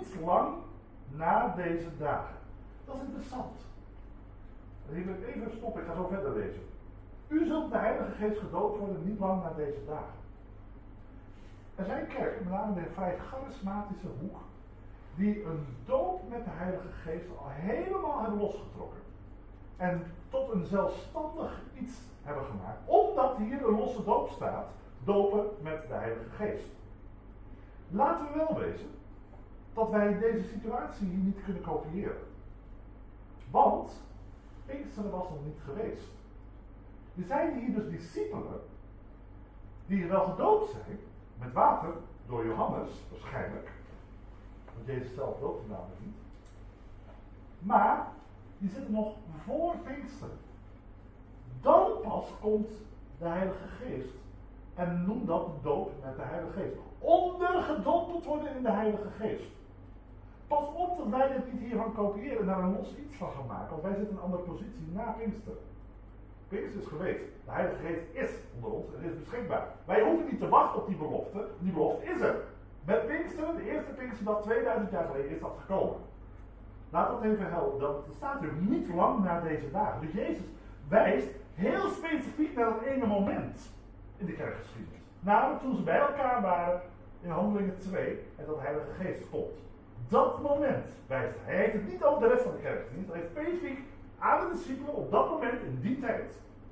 niet lang na deze dagen. Dat is interessant. Hier wil ik even stoppen, ik ga zo verder lezen. U zult de Heilige Geest gedoopt worden niet lang na deze dagen. Er zijn kerken, met name de vrij charismatische hoek, die een doop met de Heilige Geest al helemaal hebben losgetrokken. En tot een zelfstandig iets hebben gemaakt. Omdat hier een losse doop staat, dopen met de Heilige Geest. Laten we wel wezen dat wij deze situatie hier niet kunnen kopiëren. Want Pinksteren was nog niet geweest. Er zijn hier dus discipelen die wel gedoopt zijn met water door Johannes, waarschijnlijk. Want Jezus zelf doopte namelijk niet. Maar die zitten nog voor Pinksteren. Dan pas komt de Heilige Geest. En noem dat de doop met de Heilige Geest. Ondergedompeld worden in de Heilige Geest. Pas op dat wij dit niet hiervan kopiëren en daar een los iets van gaan maken. Want wij zitten in een andere positie na Pinksteren. Pinksteren is geweest. De Heilige Geest is onder ons en is beschikbaar. Wij hoeven niet te wachten op die belofte. Die belofte is er. Met Pinksteren, de eerste Pinksterdag 2000 jaar geleden, is dat gekomen. Laat dat even helpen. Dat staat er niet lang na deze dagen. Dus Jezus wijst heel specifiek naar dat ene moment in de kerkgeschiedenis. Namelijk toen ze bij elkaar waren in Handelingen 2 en dat de Heilige Geest komt. Dat moment wijst hij. Hij heeft het niet over de rest van de kerkgeschiedenis. Hij heeft specifiek aan de discipelen op dat moment in die tijd.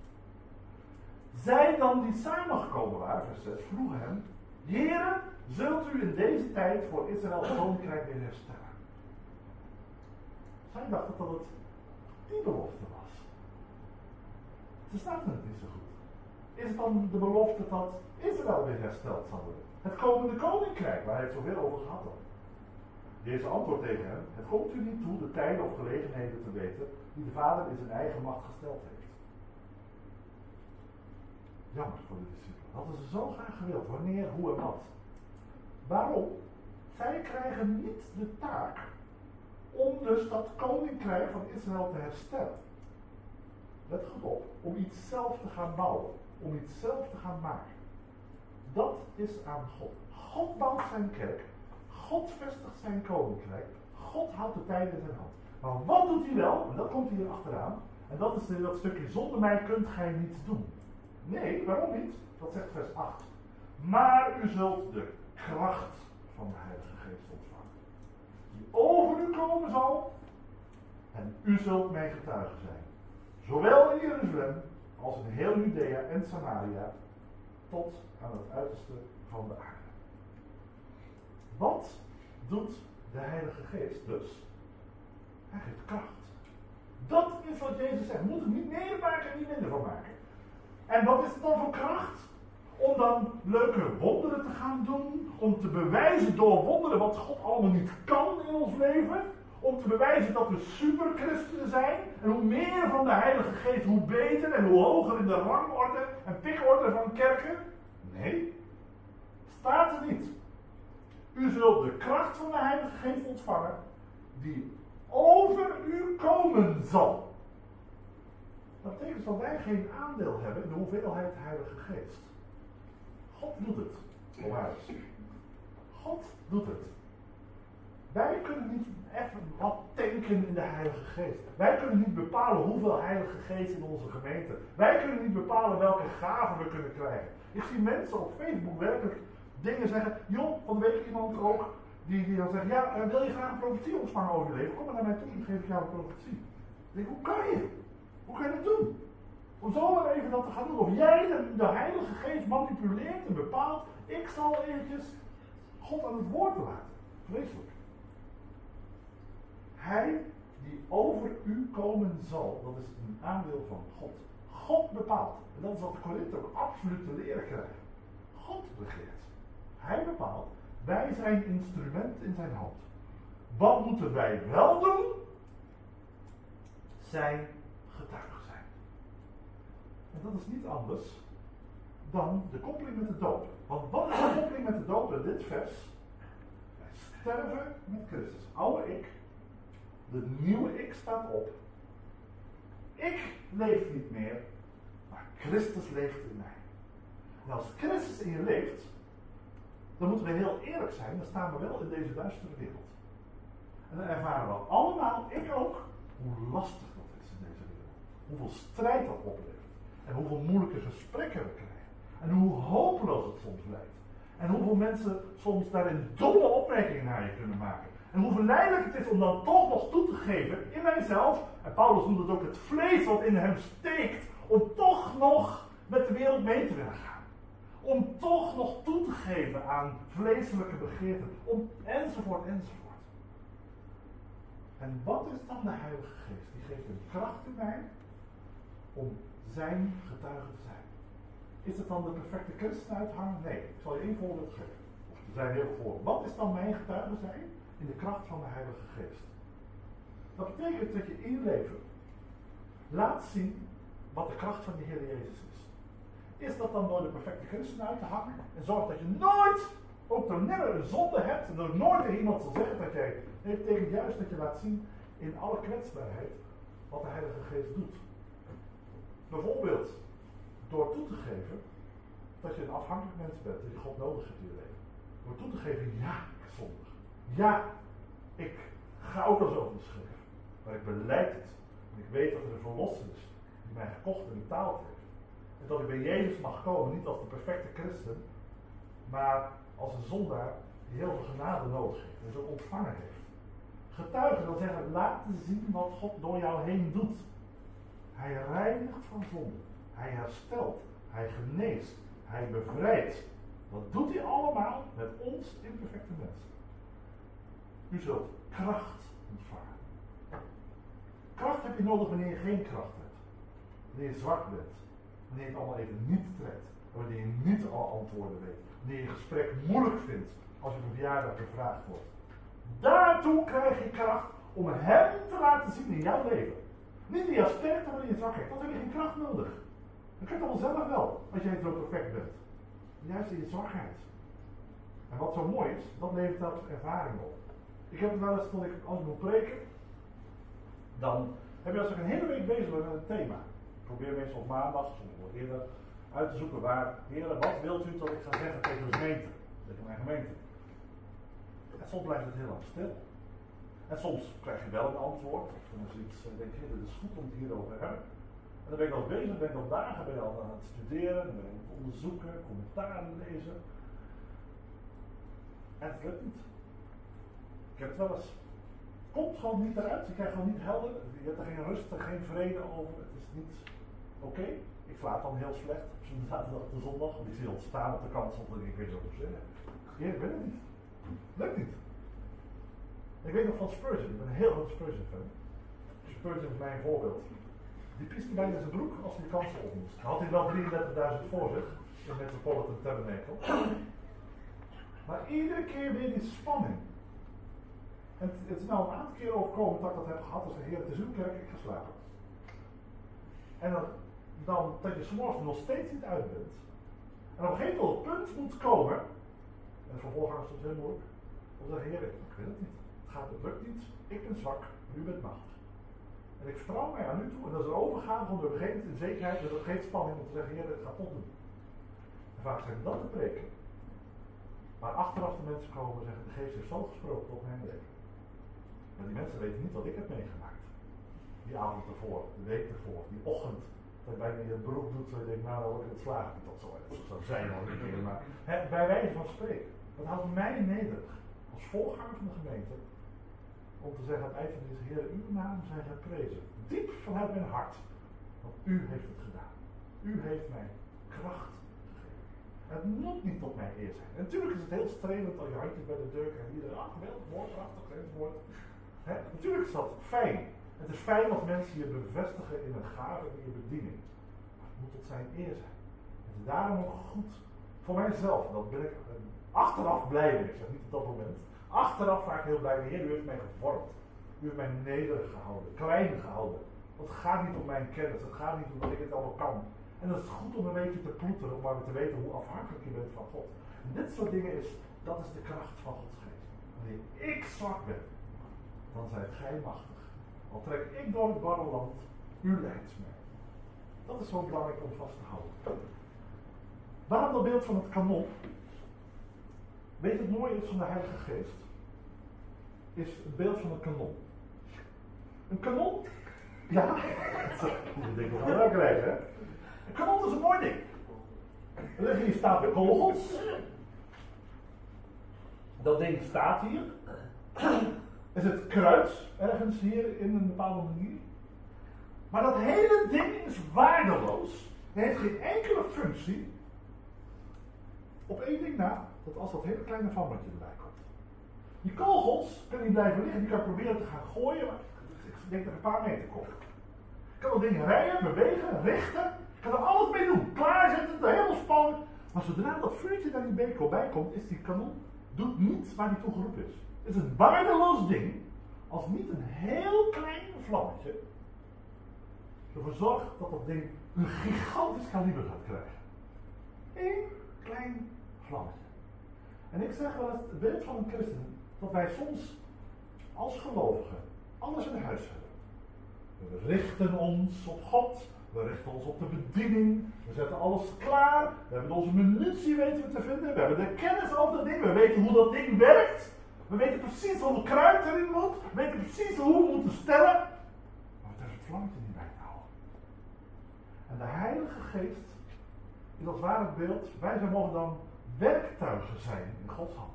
Zij dan die samengekomen waren, vers 6, vroegen hem: Heren, zult u in deze tijd voor Israël het koninkrijk weer herstellen? Zij dachten dat het die belofte was. Ze snappen het niet zo goed. Is het dan de belofte dat Israël weer hersteld zal worden? Het komende koninkrijk, waar hij het zoveel over gehad had. Deze antwoord tegen hem: het komt u niet toe de tijden of gelegenheden te weten die de Vader in zijn eigen macht gesteld heeft. Jammer voor de discipelen. Hadden ze zo graag gewild. Wanneer, hoe en wat. Waarom? Zij krijgen niet de taak om dus dat koninkrijk van Israël te herstellen. Let goed op. Om iets zelf te gaan bouwen. Om iets zelf te gaan maken. Dat is aan God. God bouwt zijn kerk. God vestigt zijn koninkrijk. God houdt de tijden in zijn hand. Maar wat doet hij wel? En dat komt hier achteraan. En dat is dat stukje: zonder mij kunt gij niets doen. Nee, waarom niet? Dat zegt vers 8. Maar u zult de kracht van de Heilige Geest ontvangen. Die over u komen zal. En u zult mijn getuige zijn. Zowel in Jeruzalem als in heel Judea en Samaria. Tot aan het uiterste van de aarde. Wat doet de Heilige Geest dus? Hij geeft kracht. Dat is wat Jezus zegt. We moeten niet meer maken en niet minder van maken. En wat is het dan voor kracht? Om dan leuke wonderen te gaan doen. Om te bewijzen door wonderen wat God allemaal niet kan in ons leven. Om te bewijzen dat we superchristenen zijn. En hoe meer van de Heilige Geest, hoe beter. En hoe hoger in de rangorde en pikorde van kerken. Nee, staat er niet. U zult de kracht van de Heilige Geest ontvangen, die over u komen zal. Dat betekent dat wij geen aandeel hebben in de hoeveelheid Heilige Geest. God doet het voor ons. God doet het. Wij kunnen niet even wat tanken in de Heilige Geest. Wij kunnen niet bepalen hoeveel Heilige Geest in onze gemeente. Wij kunnen niet bepalen welke gaven we kunnen krijgen. Ik zie mensen op Facebook werkelijk dingen zeggen. Joh, van de week iemand ook die dan zegt: ja, wil je graag een profetie ontvangen over je leven? Kom maar naar mij toe, dan geef ik jou een profetie. Ik denk, hoe kan je? Hoe kan je dat doen? Om zomaar even dat te gaan doen. Of jij de Heilige Geest manipuleert en bepaalt: ik zal eventjes God aan het woord laten. Vreselijk. Hij die over u komen zal, dat is een aandeel van God. God bepaalt. En dat is wat de Korinthe ook absoluut te leren krijgen. God regeert. Hij bepaalt. Wij zijn instrument in zijn hand. Wat moeten wij wel doen? Zijn getuigen zijn. En dat is niet anders dan de koppeling met de doop. Want wat is de koppeling met de doop in dit vers? Wij sterven met Christus. Oude ik. De nieuwe ik staat op. Ik leef niet meer, maar Christus leeft in mij. En als Christus in je leeft, dan moeten we heel eerlijk zijn, dan staan we wel in deze duistere wereld. En dan ervaren we allemaal, ik ook, hoe lastig dat is in deze wereld. Hoeveel strijd dat oplevert. En hoeveel moeilijke gesprekken we krijgen. En hoe hopeloos het soms lijkt. En hoeveel mensen soms daarin domme opmerkingen naar je kunnen maken. En hoe verleidelijk het is om dan toch nog toe te geven in mijzelf. En Paulus noemt het ook het vlees wat in hem steekt. Om toch nog met de wereld mee te willen gaan. Om toch nog toe te geven aan vleeselijke begeerten. Enzovoort, enzovoort. En wat is dan de Heilige Geest? Die geeft een kracht in mij om zijn getuige te zijn. Is het dan de perfecte christen uithangen? Nee, ik zal je één voorbeeld geven. Er zijn heel veel voorbeelden. Wat is dan mijn getuige zijn? In de kracht van de Heilige Geest. Dat betekent dat je in je leven laat zien wat de kracht van de Heer Jezus is. Is dat dan door de perfecte christen uit te hangen? En zorg dat je nooit, ook door nimmer een zonde hebt. En door nooit tegen iemand zal zeggen dat jij. Nee, het betekent juist dat je laat zien in alle kwetsbaarheid wat de Heilige Geest doet. Bijvoorbeeld door toe te geven dat je een afhankelijk mens bent, dat je God nodig hebt in je leven. Door toe te geven, ja, ik zondig. Ja, ik ga ook wel eens over de schreef. Maar ik belijd het. En ik weet dat er een verlosser is die mij gekocht en betaald heeft. En dat ik bij Jezus mag komen, niet als de perfecte christen, maar als een zondaar die heel veel genade nodig heeft en zo ontvangen heeft. Getuigen wil zeggen, laten zien wat God door jou heen doet. Hij reinigt van zonde. Hij herstelt. Hij geneest. Hij bevrijdt. Dat doet hij allemaal met ons imperfecte mensen. U zult kracht ontvangen. Kracht heb je nodig wanneer je geen kracht hebt. Wanneer je zwak bent. Wanneer je het allemaal even niet trekt. Wanneer je niet al antwoorden weet. Wanneer je een gesprek moeilijk vindt als je op een verjaardag gevraagd wordt. Daartoe krijg je kracht om hem te laten zien in jouw leven. Niet in jouw sterkte, maar in je zwakheid. Dan heb je geen kracht nodig. Dan kun je het allemaal zelf wel, als jij zo perfect bent. Juist in je zwakheid. En wat zo mooi is, dat levert dat ervaring op. Ik heb het wel eens, als ik moet preken, dan heb je als ik een hele week bezig ben met een thema. Ik probeer meestal op maandag, soms wat eerder, uit te zoeken waar, heren, wat wilt u dat ik ga zeggen tegen de gemeente? Tegen mijn gemeente. En soms blijft het heel lang stil. En soms krijg je wel een antwoord. Of dan is iets, denk je, dit is goed om het hierover te hebben. En dan ben ik al bezig, ben ik al dagen al aan het studeren, dan ben ik aan het onderzoeken, commentaren lezen. En het lukt niet. Ik heb het wel eens. Het komt gewoon niet eruit, je krijgt gewoon niet helder. Je hebt er geen rust, er geen vrede over. Het is niet oké. Ik slaap dan heel slecht op zo'n zaterdag of de zondag, want ik zie al staan op de kant zonder ik weet niet wat ik zeg. Ja, ik weet het niet. Lukt niet. Ik weet nog van Spurgeon, ik ben een heel groot Spurgeon fan. Spurgeon is mijn voorbeeld. Die pieste bijna in zijn broek als hij de kansen op moest. Dan had hij wel 33.000 voor zich in Metropolitan Tabernacle. Maar iedere keer weer die spanning. En het is nou een aantal keer overkomen dat ik dat heb gehad. Dus de Heer, het is uw kerk, ik ga slapen. En dan dat je 's morgens nog steeds niet uit bent. En op een gegeven moment het punt moet komen. En de voorgangers is heel moeilijk. Om te zeggen, Heer, ik wil het niet. Het lukt niet. Ik ben zwak, maar u bent machtig. En ik vertrouw mij aan u toe. En dat is een overgaan van de begin in zekerheid. En dat geeft spanning om te zeggen, Heer, het gaat tot doen. En vaak zijn dat te preken. Maar achteraf de mensen komen en zeggen, de geest heeft zo gesproken tot mijn leven. Maar die mensen weten niet wat ik heb meegemaakt. Die avond ervoor, de week ervoor, die ochtend. Dat je bijna je beroep doet, zo je denkt, nou dan word ik ontslagen. Niet dat zo zijn al een keer, maar bij wijze van spreken. Dat houdt mij nederig, als voorganger van de gemeente, om te zeggen aan het eind van deze Heer, uw naam zijn geprezen. Diep vanuit mijn hart. Want u heeft het gedaan. U heeft mij kracht gegeven. Het moet niet tot mijn eer zijn. En natuurlijk is het heel strelend als je handjes bij de deur en iedereen, geweldig, mooi, prachtig, enzovoort. Natuurlijk is dat fijn. Het is fijn als mensen je bevestigen in een gave en in je bediening. Maar het moet tot zijn eer zijn. Het is daarom ook goed voor mijzelf. Dat ben ik achteraf blij mee. Ik zeg niet op dat moment. Achteraf vaak heel blij mee. Heer, u heeft mij gevormd. U heeft mij nederig gehouden. Klein gehouden. Want het gaat niet om mijn kennis. Het gaat niet om dat ik het allemaal kan. En dat is goed om een beetje te ploeteren. Om maar te weten hoe afhankelijk je bent van God. En dit soort dingen dat is de kracht van Gods geest. Wanneer ik zwak ben, dan zijt gij machtig. Al trek ik door het barre land, u leidt mij. Dat is zo belangrijk om vast te houden. Waarom dat beeld van het kanon? Weet je het mooie is van de Heilige Geest? is het beeld van een kanon. Een kanon? Ja, je denkt we gaan wel krijgen, hè? Een kanon is een mooi ding. Er liggen hier stapel kogels. Dat ding staat hier. Er zit kruid ergens hier in een bepaalde manier. Maar dat hele ding is waardeloos. Het heeft geen enkele functie. Op één ding na, dat als dat hele kleine vlammetje erbij komt. Die kogels kunnen niet blijven liggen, die kan proberen te gaan gooien, maar ik denk dat er een paar meter komt. Ik kan dat ding rijden, bewegen, richten, ik kan er alles mee doen. Klaarzetten, het helemaal spannend. Maar zodra dat vuurtje naar die beker bij komt, is die kanon, doet niets waar die toe geroepen is. Het is een waardeloos ding, als niet een heel klein vlammetje ervoor zorgt dat dat ding een gigantisch kaliber gaat krijgen. Eén klein vlammetje. En ik zeg wel eens, het beeld van een christen, dat wij soms als gelovigen alles in huis hebben. We richten ons op God, we richten ons op de bediening, we zetten alles klaar, we hebben onze munitie weten we te vinden, we hebben de kennis over dat ding, we weten hoe dat ding werkt, we weten precies hoeveel kruid erin moet, we weten precies hoe we moeten stellen, maar we durven het vlammetje niet bij te houden. En de Heilige Geest is als ware het beeld, wij mogen dan werktuigen zijn in Gods hand.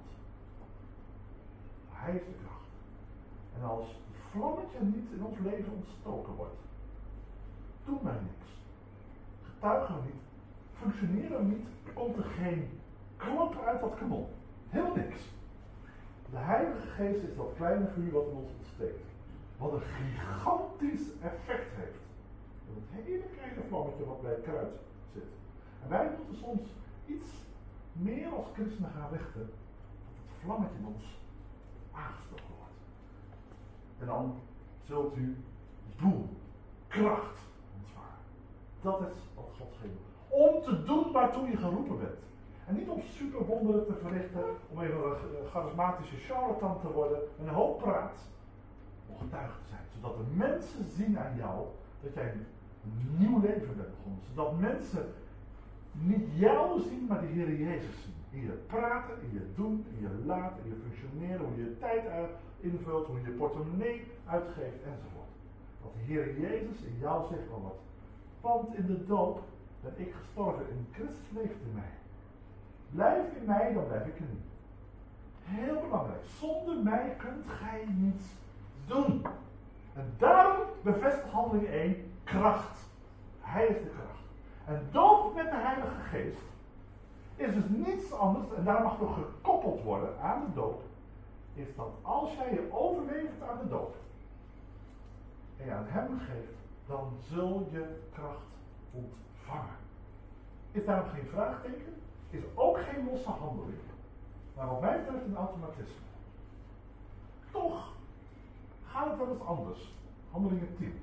Hij heeft de kracht. En als het vlammetje niet in ons leven ontstoken wordt, doen wij niks. Getuigen we niet, functioneren we niet, komt er geen klap uit dat kanon. Helemaal niks. De Heilige Geest is dat kleine vuur wat in ons ontsteekt. Wat een gigantisch effect heeft. Dat het hele kleine vlammetje wat bij het kruid zit. En wij moeten soms iets meer als christenen gaan richten, dat het vlammetje in ons aangestoken wordt. En dan zult u doel, kracht ontvangen. Dat is wat God geeft. Om te doen waartoe je geroepen bent. En niet om superwonderen te verrichten, om even een charismatische charlatan te worden en een hoop praat. Om getuige te zijn. Zodat de mensen zien aan jou dat jij een nieuw leven bent begonnen. Zodat mensen niet jou zien, maar de Heer Jezus zien. In je praten, in je doen, in je laten, in je functioneren, hoe je je tijd invult, hoe je je portemonnee uitgeeft enzovoort. Dat de Heer Jezus in jou zichtbaar wordt. Want in de doop ben ik gestorven en Christus leeft in mij. Blijf in mij, dan blijf ik in u. Heel belangrijk. Zonder mij kunt gij niets doen. En daarom bevestigt handeling 1 kracht. Hij is de kracht. En doop met de Heilige Geest is dus niets anders, en daar mag nog gekoppeld worden aan de doop, is dat als jij je overlevert aan de doop en je aan hem geeft, dan zul je kracht ontvangen. Is daarom geen vraagteken, is ook geen losse handeling, maar wat mij betreft een automatisme. Toch gaat het wel eens anders. Handelingen 10.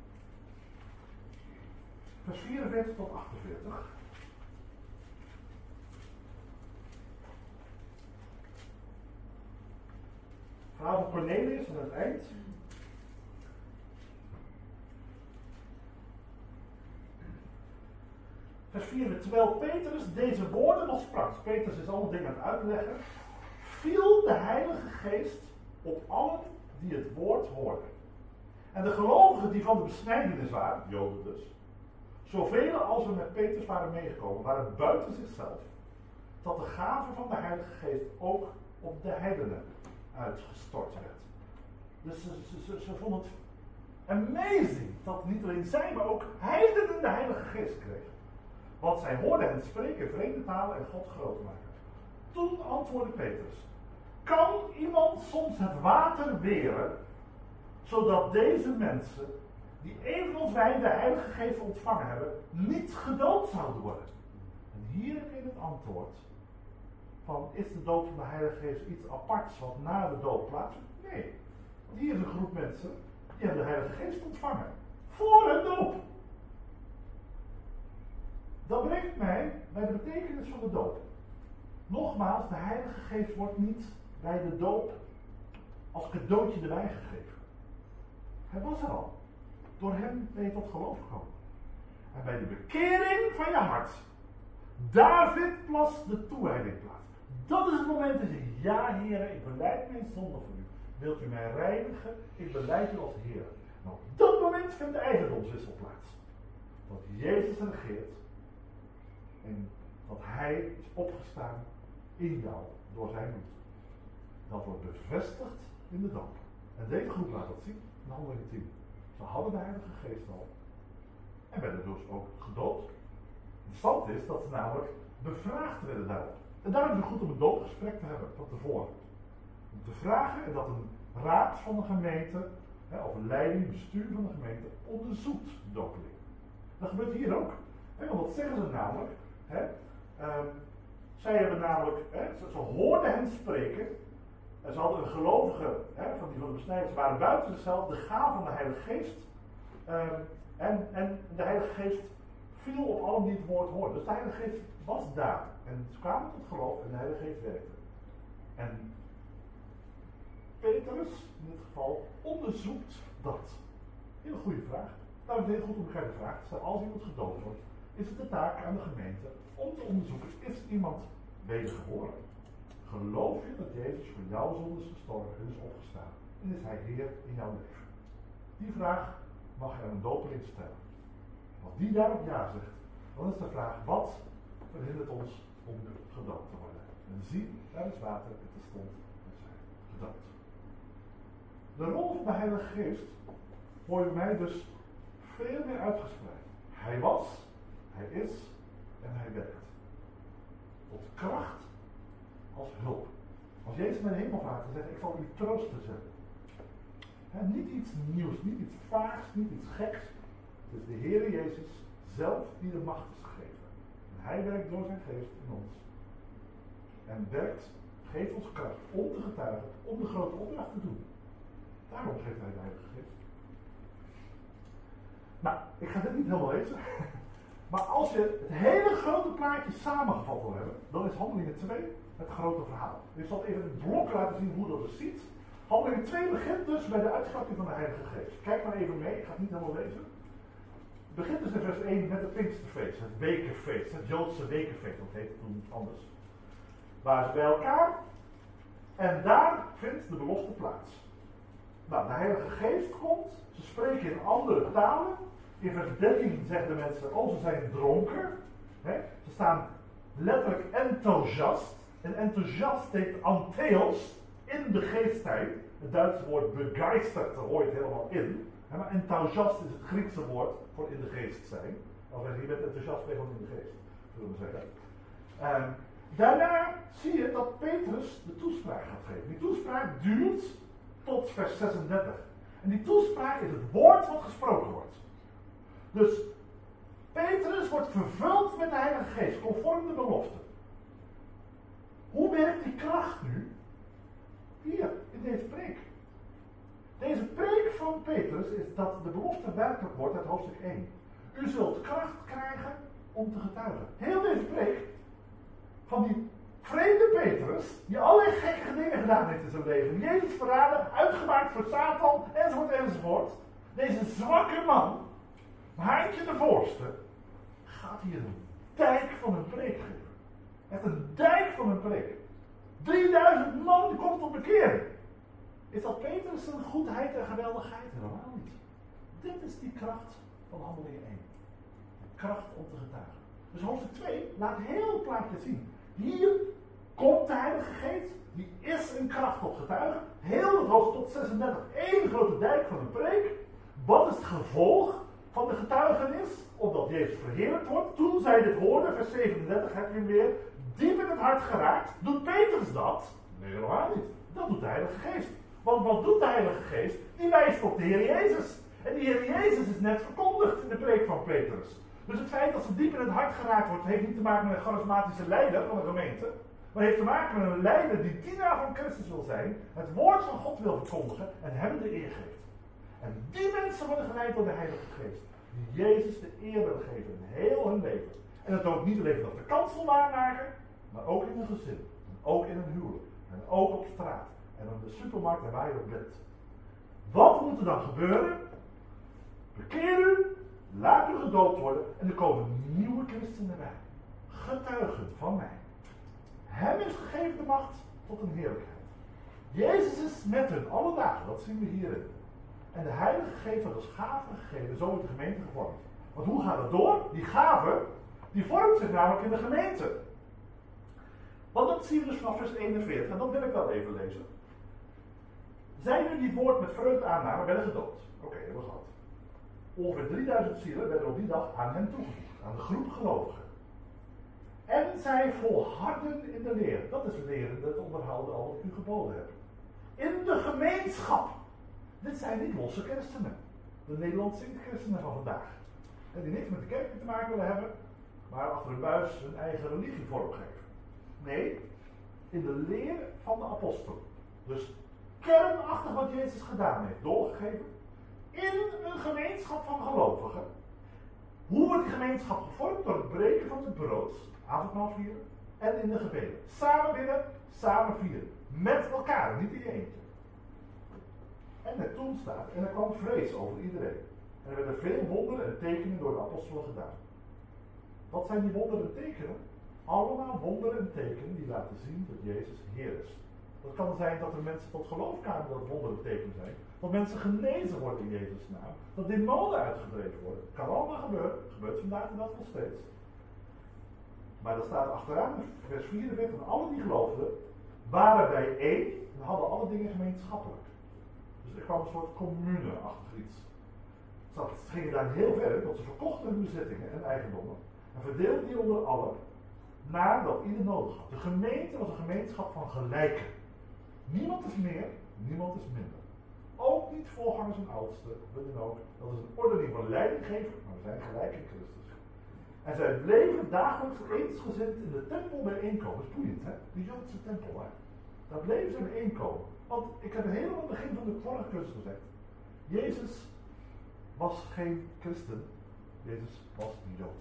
Vers 44 tot 48. Verhaal van Cornelius aan het eind. Vers 4. Terwijl Petrus deze woorden nog sprak, Petrus is alle dingen aan het uitleggen, viel de Heilige Geest op allen die het woord hoorden. En de gelovigen die van de besnijdenis waren, Joden dus, zoveel als er met Petrus waren meegekomen, waren buiten zichzelf, dat de gave van de Heilige Geest ook op de heidenen uitgestort werd. Dus ze vonden het amazing dat niet alleen zij, maar ook heidenen de Heilige Geest kregen. Want zij hoorden hen spreken vreemde talen en God groot maken. Toen antwoordde Petrus: kan iemand soms het water weren, zodat deze mensen, die evenals wij de Heilige Geest ontvangen hebben, niet gedoopt zouden worden? En hier heb je het antwoord van, is de doop van de Heilige Geest iets aparts wat na de doop plaatsvindt? Nee. Want hier is een groep mensen, die hebben de Heilige Geest ontvangen. Voor hun doop. Dat brengt mij bij de betekenis van de doop. Nogmaals, de Heilige Geest wordt niet bij de doop als cadeautje erbij gegeven. Hij was er al. Door hem ben je tot geloof gekomen. En bij de bekering van je hart, daar vindt pas de toewijding plaats. Dat is het moment dat je, ja Heere, ik belijd mijn zonde voor u. wilt u mij reinigen? Ik belijd u als Heer. En op dat moment vindt de eigendomswissel plaats. Dat Jezus regeert en dat Hij is opgestaan in jou door zijn bloed. Dat wordt bevestigd in de damp. En deze groep laat dat zien in Handelingen 10. Ze hadden de Heilige Geest al en werden dus ook gedoopt. Interessant is dat ze namelijk bevraagd werden daarop. En daarom is het goed om een doopgesprek te hebben van tevoren. Om te vragen en dat een raad van de gemeente, of een leiding, bestuur van de gemeente, onderzoekt de dopeling. Dat gebeurt hier ook. Want wat zeggen ze namelijk? Zij hebben namelijk, ze hoorden hen spreken. En ze hadden een gelovige, van de besnijders, waren buiten zichzelf, de gaaf van de Heilige Geest. En de Heilige Geest viel op allen die het woord hoorden. Dus de Heilige Geest was daar. En ze kwamen tot geloof en de Heilige Geest werkte. En Petrus, in dit geval, onderzoekt dat. Hele goede vraag. Nou, het is heel goed om elkaar de vraag te stellen. Als iemand gedoopt wordt, is het de taak aan de gemeente om te onderzoeken, is iemand wedergeboren? Geloof je dat Jezus voor jouw zonde is gestorven en is opgestaan? En is Hij Heer in jouw leven? Die vraag mag je aan een dopeling stellen. Als die daarop ja zegt, dan is de vraag, wat verhindert ons om gedoopt te worden? En zie, daar is water en terstond zijn gedoopt. De rol van de Heilige Geest wordt bij mij dus veel meer uitgespreid. Hij was, Hij is en Hij werkt. Tot kracht als hulp. Als Jezus naar de hemel vaart en zegt, ik zal u troosten zetten. Niet iets nieuws, niet iets vaags, niet iets geks. Het is de Heere Jezus zelf die de macht is gegeven. En Hij werkt door zijn geest in ons. En geeft ons kracht om te getuigen, om de grote opdracht te doen. Daarom geeft Hij de Heilige Geest. Nou, ik ga dit niet helemaal lezen. Maar als je het hele grote plaatje samengevat wil hebben, dan is Handelingen 2 het grote verhaal. Ik zal even een blok laten zien hoe dat er ziet. Handelingen 2 begint dus bij de uitschapping van de Heilige Geest. Kijk maar even mee, ik ga het niet helemaal lezen. Het begint dus in vers 1 met het Pinksterfeest, het bekerfeest, het Joodse bekerfeest, dat heette toen anders. Waar ze bij elkaar en daar vindt de belofte plaats. Nou, de Heilige Geest komt, ze spreken in andere talen. In vers 13 zeggen de mensen, oh ze zijn dronken. Ze staan letterlijk enthousiast. En enthousiast heet antheos, in de geest zijn. Het Duitse woord begeisterd, daar hoor je het helemaal in. Maar enthousiast is het Griekse woord voor in de geest zijn. Als je bent enthousiast, ben je in de geest, zullen we zeggen. Daarna zie je dat Petrus de toespraak gaat geven. Die toespraak duurt tot vers 36. En die toespraak is het woord wat gesproken wordt. Dus Petrus wordt vervuld met de Heilige Geest, conform de belofte. Hoe werkt die kracht nu? Hier, in deze preek. Deze preek van Petrus is dat de belofte werkelijk wordt uit hoofdstuk 1. U zult kracht krijgen om te getuigen. Heel deze preek van die vreemde Petrus, die allerlei gekke dingen gedaan heeft in zijn leven. Jezus verraden, uitgemaakt voor Satan, enzovoort, enzovoort. Deze zwakke man, Haantje de Voorste, gaat hier een dijk van een preek geven. Echt een dijk van een preek. 3000 man die komt op bekering. Is dat Petrus een goedheid en geweldigheid? Helemaal niet. Dit is die kracht van Handelingen 1. De kracht om te getuigen. Dus hoofdstuk 2 laat heel het plaatje zien. Hier komt de Heilige Geest. Die is een kracht tot getuigen. Heel het hoofdstuk tot 36. Eén grote dijk van een preek. Wat is het gevolg van de getuigenis? Omdat Jezus verheerlijkt wordt. Toen zij dit hoorden, vers 37 heb je hem weer. Diep in het hart geraakt. Doet Petrus dat? Nee, helemaal niet. Dat doet de Heilige Geest. Want wat doet de Heilige Geest? Die wijst op de Heer Jezus. En die Heer Jezus is net verkondigd in de preek van Petrus. Dus het feit dat ze diep in het hart geraakt wordt, heeft niet te maken met een charismatische leider van de gemeente. Maar heeft te maken met een leider die dienaar van Christus wil zijn. Het woord van God wil verkondigen en hem de eer geeft. En die mensen worden geleid door de Heilige Geest. Die Jezus de eer willen geven in heel hun leven. En dat ook niet alleen op de kansel waarmaken, maar ook in hun gezin. En ook in een huwelijk. En ook op straat. En op de supermarkt en waar je op bent. Wat moet er dan gebeuren? Bekeer u, laat u gedoopt worden en er komen nieuwe christenen bij. Getuigen van mij. Hem is gegeven de macht tot een heerlijkheid. Jezus is met hun alle dagen, dat zien we hierin. En de Heilige Geest had als gave gegeven, zo wordt de gemeente gevormd. Want hoe gaat het door? Die gave, die vormt zich namelijk in de gemeente. Want dat zien we dus vanaf vers 41, en dat wil ik wel even lezen. Zij nu die het woord met vreugde aannamen, werden gedoopt. Oké, dat was gehad. Ongeveer 3000 zielen werden op die dag aan hen toegevoegd, aan de groep gelovigen. En zij volharden in de leer. Dat is leren, dat onderhouden al wat ik u geboden heb. In de gemeenschap. Dit zijn niet losse christenen. De Nederlandse christenen van vandaag. En die niks met de kerk te maken willen hebben, maar achter hun buis hun eigen religie vormgeven. Nee, in de leer van de apostelen. Dus kernachtig wat Jezus gedaan heeft, doorgegeven. In een gemeenschap van gelovigen. Hoe wordt die gemeenschap gevormd? Door het breken van het brood, avondmaal vieren, en in de gebeden. Samen bidden, samen vieren. Met elkaar, niet in je eentje. En toen staat, en er kwam vrees over iedereen. En er werden veel wonderen en tekenen door de apostelen gedaan. Wat zijn die wonderen en tekenen? Allemaal wonderen en tekenen die laten zien dat Jezus Heer is. Dat kan zijn dat er mensen tot geloof komen dat wonderen en tekenen zijn. Dat mensen genezen worden in Jezus' naam. Dat demonen uitgedreven worden. Kan allemaal gebeuren. Gebeurt vandaag de dag nog steeds. Maar er staat achteraan, vers 44, en alle die geloofden waren bijeen en hadden alle dingen gemeenschappelijk. Dus er kwam een soort commune-achtig iets. Ze gingen daar heel ver, want ze verkochten hun bezittingen en eigendommen en verdeelden die onder allen, nadat ieder nodig had. De gemeente was een gemeenschap van gelijken. Niemand is meer, niemand is minder. Ook niet voorgangers en oudsten, wat dan ook. Dat is een ordening van leidinggever, maar we zijn gelijk in Christus. En zij bleven dagelijks eensgezind in de tempel bijeenkomen. Dat is boeiend, hè? De Joodse tempel, hè? Daar bleven ze bijeenkomen. Want ik heb helemaal aan het begin van de vorige cursus gezegd. Jezus was geen christen. Jezus was een Jood.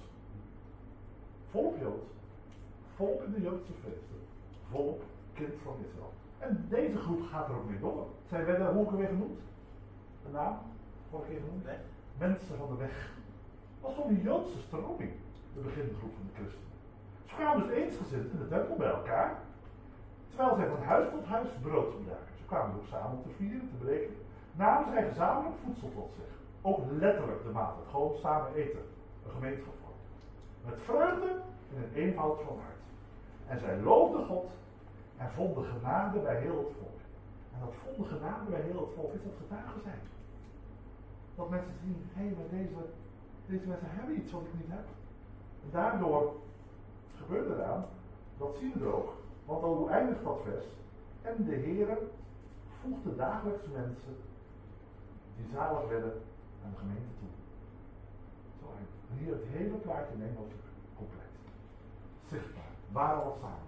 Volk Jood. Volk in de Joodse feesten. Volk, kind van Israël. En deze groep gaat er ook mee door. Zij werden, hoe ook weer genoemd? De naam? Vorige keer genoemd? Weg. Mensen van de weg. Dat was gewoon een Joodse stroming. De begingroep van de christenen. Ze kwamen dus eensgezind in de tempel bij elkaar. Terwijl zij van huis tot huis brood gebruiken. Ze kwamen ook samen om te vieren, te breken. Namen zij gezamenlijk voedsel tot zich. Ook letterlijk de maaltijd. Gewoon samen eten. Een gemeenschap vormen. Met vreugde en een eenvoud van hart. En zij loofden God en vonden genade bij heel het volk. En dat vonden genade bij heel het volk is dat getuigen zijn. Dat mensen zien, hé, maar deze mensen hebben iets wat ik niet heb. En daardoor gebeurt er aan, dat zien we er ook. Want hoe eindigt dat vers? En de Heere voegde dagelijks mensen die zalig werden aan de gemeente toe. Zo eindigt. En hier het hele plaatje neemt ons compleet. Zichtbaar. Waar alles samenkomt.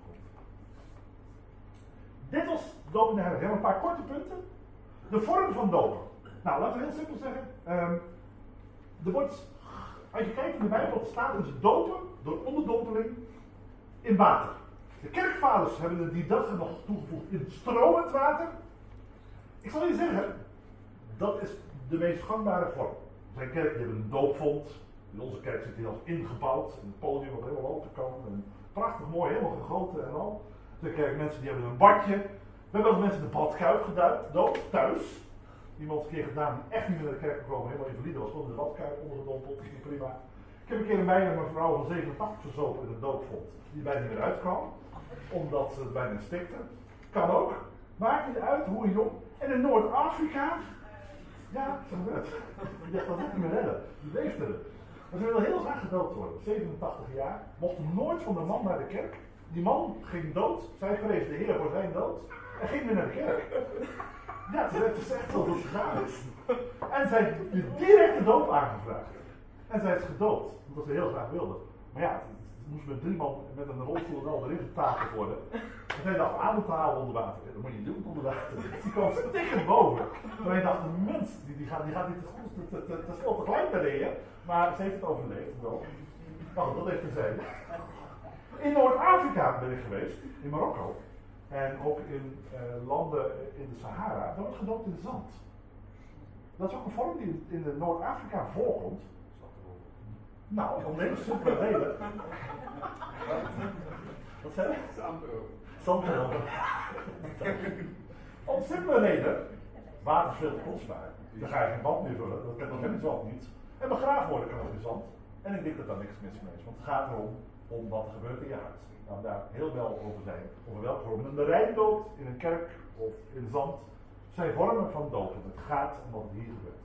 Dit was doop in de heilige. We hebben een paar korte punten. De vorm van dopen. Nou, laten we heel simpel zeggen. Er wordt, als je kijkt in de Bijbel wat er staat, is dopen door onderdompeling in water. De kerkvaders hebben er die dag nog toegevoegd in stromend water. Ik zal je zeggen, dat is de meest gangbare vorm. Er zijn kerken die hebben een doopvond. In onze kerk zit die als ingebouwd. In het podium wat helemaal open kan. En prachtig mooi, helemaal gegoten en al. Er zijn mensen die hebben een badje. We hebben ook mensen de badkuip gedoopt, thuis. Iemand een keer gedaan die echt niet meer naar de kerk gekomen, helemaal invalide was, gewoon in de badkuip ondergedompeld, prima. Ik heb een keer een vrouw van 87 verzopen in een doopvond, die bijna niet meer uitkwam, omdat ze bijna stikte. Kan ook, maakt niet uit hoe jong. En in Noord-Afrika, ja, ze gebeurt. Ik dacht, dat is niet meer redden. Die leefde er. Maar ze wilde heel graag gedoopt worden, 87 jaar, mocht nooit van de man naar de kerk. Die man ging dood, zij vreesde de Heer voor zijn dood en ging weer naar de kerk. Ja, het is echt zo dat het gegaan is. En zij heeft direct de doop aangevraagd. En zij is gedoopt, omdat ze heel graag wilde. Maar ja, het moest met 3 man met een rolstoel en al erin getakeld worden. En zij dacht adem te halen onder water. Dat moet je doen onder water. Die kwam stikkend boven. Maar wij dachten, mens, die gaat niet te goed. Het is veel te klein bij de Heer. Maar ze heeft het overleefd wel. Nou, dat heeft gezegd. In Noord-Afrika ben ik geweest, in Marokko. En ook in landen in de Sahara, daar wordt gedoopt in zand. Dat is ook een vorm die in de Noord-Afrika voorkomt. Nou, om een hele simpele reden. Wat zei je? Zandrover. Om simpele reden, water is veel te kostbaar. Dan ga je geen bad meer vullen, dat heb ik zelf niet. En begraven worden kan ook in zand. En ik denk dat daar niks mis mee is, want het gaat erom om wat er gebeurt in je hart. Nou, daar heel wel over zijn, over welke vormen. Een rijndoop in een kerk of in zand zijn vormen van dopen. Het gaat om wat hier gebeurt.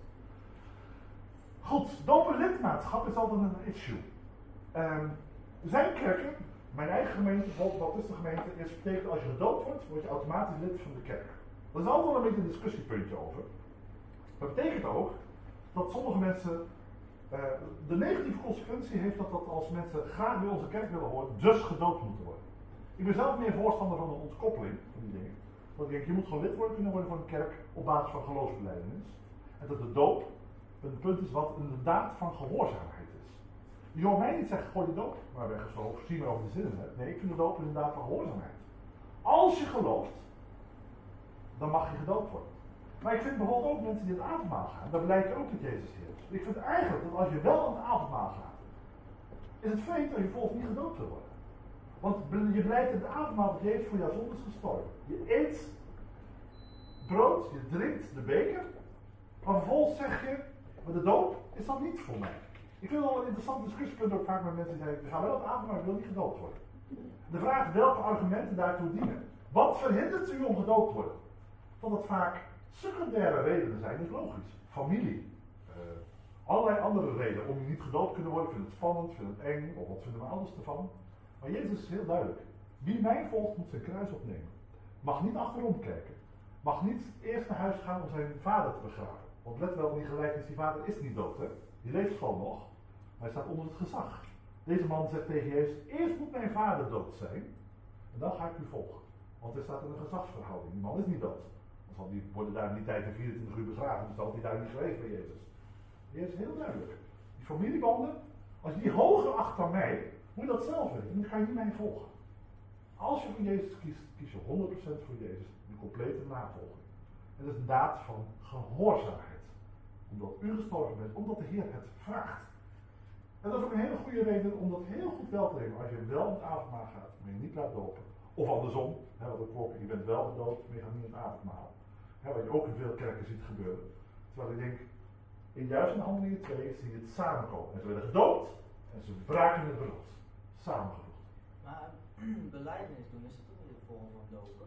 Goed, dopen lidmaatschap is altijd een issue. Er zijn kerken, mijn eigen gemeente, bijvoorbeeld Baptistengemeente, betekent als je gedoopt wordt, word je automatisch lid van de kerk. Er is altijd wel een beetje een discussiepuntje over. Dat betekent ook dat sommige mensen de negatieve consequentie heeft dat als mensen graag bij onze kerk willen horen, dus gedoopt moeten worden. Ik ben zelf meer voorstander van een ontkoppeling van die dingen. Want ik denk, je moet gewoon lid kunnen worden van een kerk op basis van geloofsbelijdenis. En dat de doop een punt is wat een daad van gehoorzaamheid is. Je hoort mij niet zeggen, gooi de doop maar weg of zo, zie maar over de zinnen hebt. Nee, ik vind de doop een daad van gehoorzaamheid. Als je gelooft, dan mag je gedoopt worden. Maar ik vind bijvoorbeeld ook mensen die het avondmaal gaan, daar blijkt ook dat Jezus Heer is. Ik vind eigenlijk dat als je wel aan het avondmaal gaat, is het vreemd dat je volgens niet gedoopt wil worden. Want je blijkt in het avondmaal dat Jezus voor jouw zonde is gestorven. Je eet brood, je drinkt de beker, maar vervolgens zeg je, maar de doop is dan niet voor mij. Ik vind het wel een interessant discussiepunt ook vaak met mensen die zeggen, ik ga wel aan het avondmaal, maar ik wil niet gedoopt worden. De vraag is welke argumenten daartoe dienen. Wat verhindert u om gedoopt te worden? Dat het vaak secundaire redenen zijn, is logisch. Familie. Allerlei andere redenen om niet gedoopt kunnen worden. Ik vind het spannend, vind het eng, of wat vinden mijn ouders ervan. Maar Jezus is heel duidelijk. Wie mij volgt moet zijn kruis opnemen. Mag niet achterom kijken. Mag niet eerst naar huis gaan om zijn vader te begraven. Want let wel, die gelijkenis, die vader is niet dood, hè. Die leeft gewoon nog. Maar hij staat onder het gezag. Deze man zegt tegen Jezus, eerst moet mijn vader dood zijn. En dan ga ik u volgen. Want er staat in een gezagsverhouding. Die man is niet dood. Die worden daar in die tijd in 24 uur begraven, dus dan had hij daar niet geweest bij Jezus. Jezus is heel duidelijk. Die familiebanden, als je die hoger acht dan mij, moet je dat zelf weten. Dan ga je niet mij volgen. Als je voor Jezus kiest, kies je 100% voor Jezus. Een complete navolging. En dat is een daad van gehoorzaamheid. Omdat u gestorven bent, omdat de Heer het vraagt. En dat is ook een hele goede reden om dat heel goed wel te nemen. Als je wel het avondmaal gaat, maar je niet laat dopen. Of andersom, wat ook klopt, je bent wel gedoopt, maar je gaat niet in het avondmaal. Wat je ook in veel kerken ziet gebeuren. Terwijl ik denk, juist in Handelingen 2 zie je het samenkomen. En ze werden gedoopt en ze braken het brood. Samengevoegd. Maar belijdenis doen, is dat ook niet de vorm van dopen?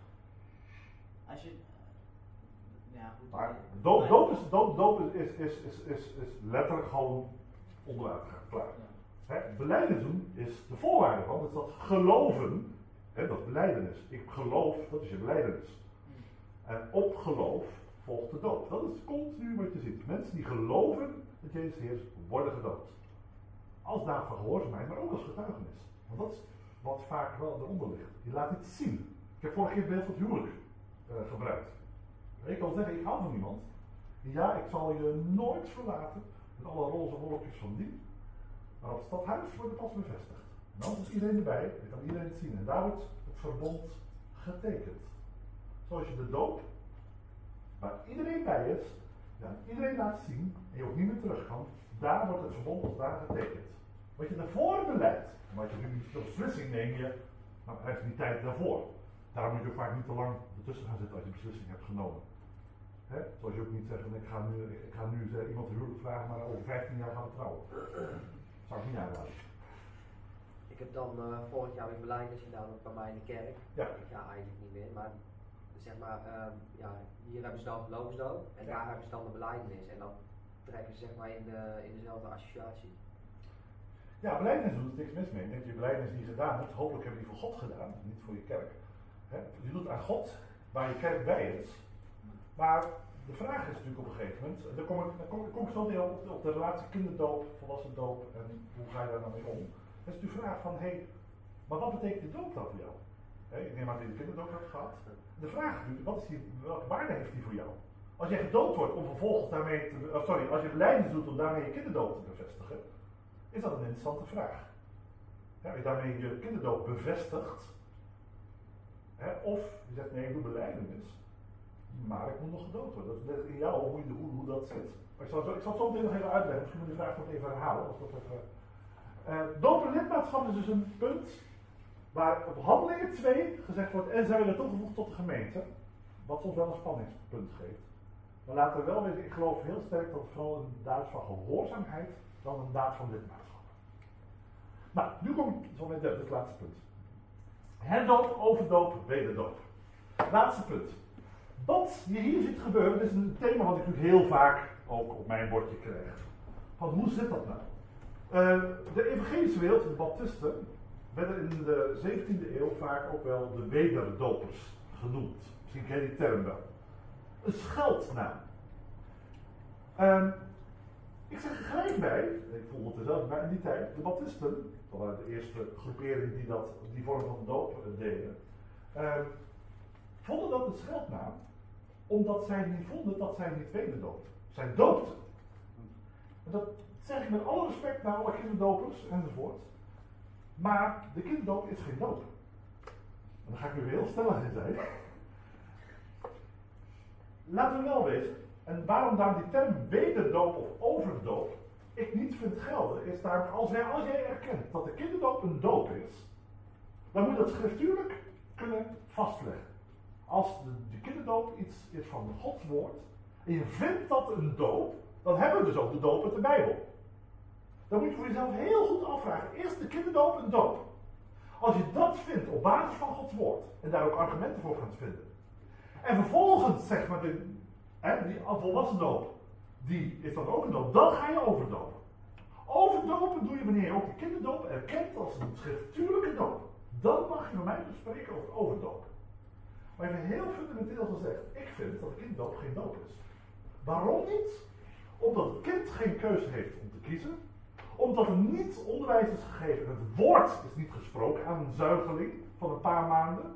Als je... Ja, goed. Maar doop is letterlijk gewoon onder water gaan. Klaar. Ja. Belijdenis doen is de voorwaarde van, is dat geloven, dat is belijdenis. Ik geloof, dat is je belijdenis. En op geloof volgt de doop. Dat is continu wat je ziet. Mensen die geloven dat Jezus Heer is, worden gedoopt. Als daad van gehoorzaamheid, maar ook als getuigenis. Want dat is wat vaak wel eronder ligt. Je laat iets zien. Ik heb vorige keer het beeld van het huwelijk gebruikt. Ik kan zeggen, ik hou van iemand. Ja, ik zal je nooit verlaten met alle roze wolkjes van die. Maar op het stadhuis wordt het pas bevestigd. En dan is iedereen erbij, dan kan iedereen het zien. En daar wordt het verbond getekend. Zoals je de doop, waar iedereen bij is, iedereen laat zien en je ook niet meer terug kan, daar wordt het verbond als daar getekend. Wat je daarvoor beleidt, en wat je nu de beslissing neem je, maar hij heeft die tijd daarvoor. Daar moet je ook vaak niet te lang ertussen gaan zitten als je beslissing hebt genomen. Zoals je ook niet zegt, ik ga nu iemand te huwelijk vragen, maar over 15 jaar gaan we trouwen. Dat zou ik niet aanraden. Ik heb dan vorig jaar weer belijdenis gedaan ook bij mij in de kerk. Ja. Ik ga eigenlijk niet meer, maar zeg maar, hier hebben ze dan geloofsdoop en daar hebben ze dan de belijdenis. En dan trekken ze zeg maar in dezelfde associatie. Ja, belijdenis doen is niks mis mee. Ik denk dat je belijdenis die je gedaan hebt, hopelijk heb je die voor God gedaan, niet voor je kerk. Je doet aan God waar je kerk bij is. Maar de vraag is natuurlijk op een gegeven moment, dan kom ik zo weer op de relatie kinderdoop, volwassen doop en hoe ga je daar nou mee om. Dat is de vraag van, maar wat betekent de doop dan voor jou? Ik neem aan dat je de kinderdoop hebt gehad. De vraag is natuurlijk, welke waarde heeft die voor jou? Als je gedoopt wordt om vervolgens daarmee als je belijdenis doet om daarmee je kinderdoop te bevestigen, is dat een interessante vraag. Als je daarmee je kinderdoop bevestigt, of je zegt nee, ik doe belijdenis, maar ik moet nog gedoopt worden. Dat is in jou hoe dat zit. Maar ik zal het zo meteen nog even uitleggen, misschien moet je die vraag nog even herhalen. Doop en lidmaatschap is dus een punt waar op Handelingen 2 gezegd wordt, en zij werden toegevoegd tot de gemeente. wat ons wel een spanningspunt geeft. Maar laten we wel weten, ik geloof heel sterk dat het vooral een daad van gehoorzaamheid dan een daad van lidmaatschap. Nou, nu kom ik zo met het laatste punt. Herdoop, overdoop, wederdoop. Laatste punt. Wat je hier ziet gebeuren, is een thema wat ik natuurlijk heel vaak ook op mijn bordje krijg. Van hoe zit dat nou? De evangelische wereld, de baptisten, werden in de 17e eeuw vaak ook wel de wederdopers genoemd. Misschien ken je die term wel. Een scheldnaam. Ik zeg er gelijk bij, ik voel het er zelf bij in die tijd, de baptisten, dat waren de eerste groepering die vorm van doop deden, vonden dat een scheldnaam, omdat zij niet vonden dat zij niet wederdoopten. Zij doopten. En dat zeg ik met alle respect naar alle kinderdopers enzovoort. Maar de kinderdoop is geen doop. En daar ga ik nu heel stellig in zijn. Laten we wel weten, en waarom daar die term wederdoop of overdoop ik niet vind gelden, is daar als jij erkent dat de kinderdoop een doop is, dan moet je dat schriftuurlijk kunnen vastleggen. Als de kinderdoop iets is van Gods woord, en je vindt dat een doop, dan hebben we dus ook de doop uit de Bijbel. Dan moet je voor jezelf heel goed afvragen, is de kinderdoop een doop? Als je dat vindt op basis van Gods woord, en daar ook argumenten voor gaat vinden, en vervolgens zeg maar die volwassen doop, die is dan ook een doop, dan ga je overdopen. Overdopen doe je wanneer je ook de kinderdoop erkent als een schriftuurlijke doop. Dan mag je van mij spreken over overdopen. Maar even heel fundamenteel gezegd, ik vind dat de kinderdoop geen doop is. Waarom niet? Omdat het kind geen keuze heeft om te kiezen. Omdat er niet onderwijs is gegeven. Het woord is niet gesproken aan een zuigeling van een paar maanden.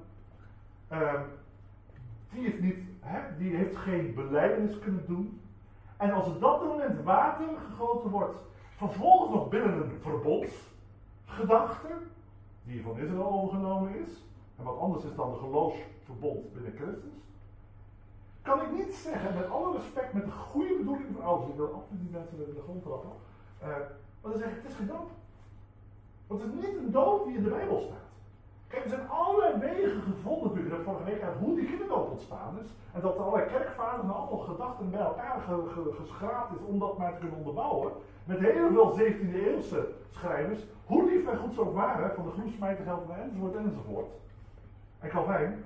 Die heeft geen belijdenis kunnen doen. En als op dat moment water gegoten wordt, vervolgens nog binnen een verbondsgedachte, die van Israël overgenomen is, en wat anders is dan de geloofsverbond binnen Christus, kan ik niet zeggen, met alle respect, met de goede bedoeling van ouders, ik wil absoluut die mensen in de grond trappen, maar dan zeg ik, het is geen doop. Want het is niet een doop die in de Bijbel staat. Kijk, er zijn allerlei wegen gevonden natuurlijk, dat vorige week uit hoe die kinderdoop ontstaan is, en dat er allerlei kerkvaders en allemaal gedachten bij elkaar geschraapt is om dat maar te kunnen onderbouwen, met heel veel 17e eeuwse schrijvers, hoe lief en goed ze ook waren, van de groensmijter gelden enzovoort enzovoort. En Calvijn,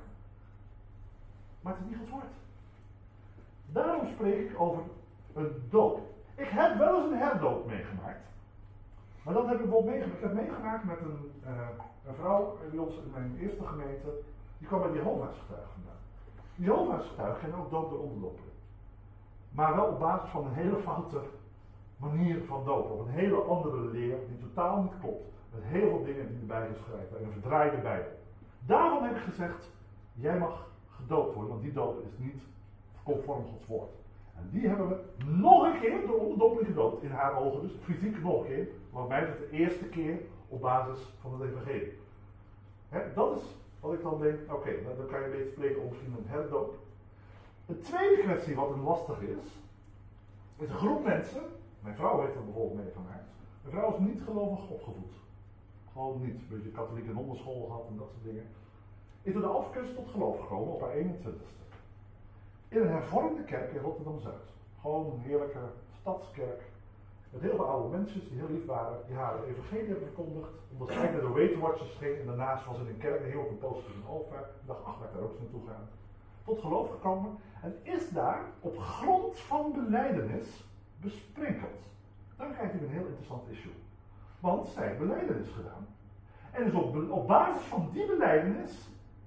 maar het is niet Gods woord. Daarom spreek ik over een doop. Ik heb wel eens een herdoop meegemaakt. Maar dat heb ik bijvoorbeeld meegemaakt. Ik heb meegemaakt met een vrouw bij ons in mijn eerste gemeente. Die kwam bij de Jehovah's getuigen vandaan. Die Jehovah's getuigen kennen ook doop door onderdopeling. Maar wel op basis van een hele foute manier van dopen. Op een hele andere leer die totaal niet klopt. Met heel veel dingen die erbij geschreven en een verdraaide Bijbel. Daarom heb ik gezegd, jij mag gedoopt worden, want die doop is niet conform Gods woord. En die hebben we nog een keer door onderdopeling gedoopt, in haar ogen dus, fysiek nog een keer, want mij is het de eerste keer op basis van het evangelie. Dat is wat ik dan denk, oké, dan kan je een beetje spreken over misschien een herdoop. De tweede kwestie wat een lastig is een groep mensen, mijn vrouw heeft er bijvoorbeeld meegemaakt, mijn vrouw is niet gelovig opgevoed. Gewoon niet, een beetje katholieke nonnenschool gehad en dat soort dingen. Is door de afkust tot geloof gekomen op haar 21ste. In een hervormde kerk in Rotterdam-Zuid. Gewoon een heerlijke stadskerk. Met heel veel oude mensen die heel lief waren. Die haar het evangelie hebben verkondigd. Omdat zij naar de Weight Watchers ging. En daarnaast was in een kerk heel op een poster in Alpha. Ik dacht, ach, laat ik daar ook eens naartoe gaan. Tot geloof gekomen. En is daar op grond van belijdenis besprenkeld. Dan krijgt u een heel interessant issue. Want zij heeft belijdenis gedaan. En is op basis van die belijdenis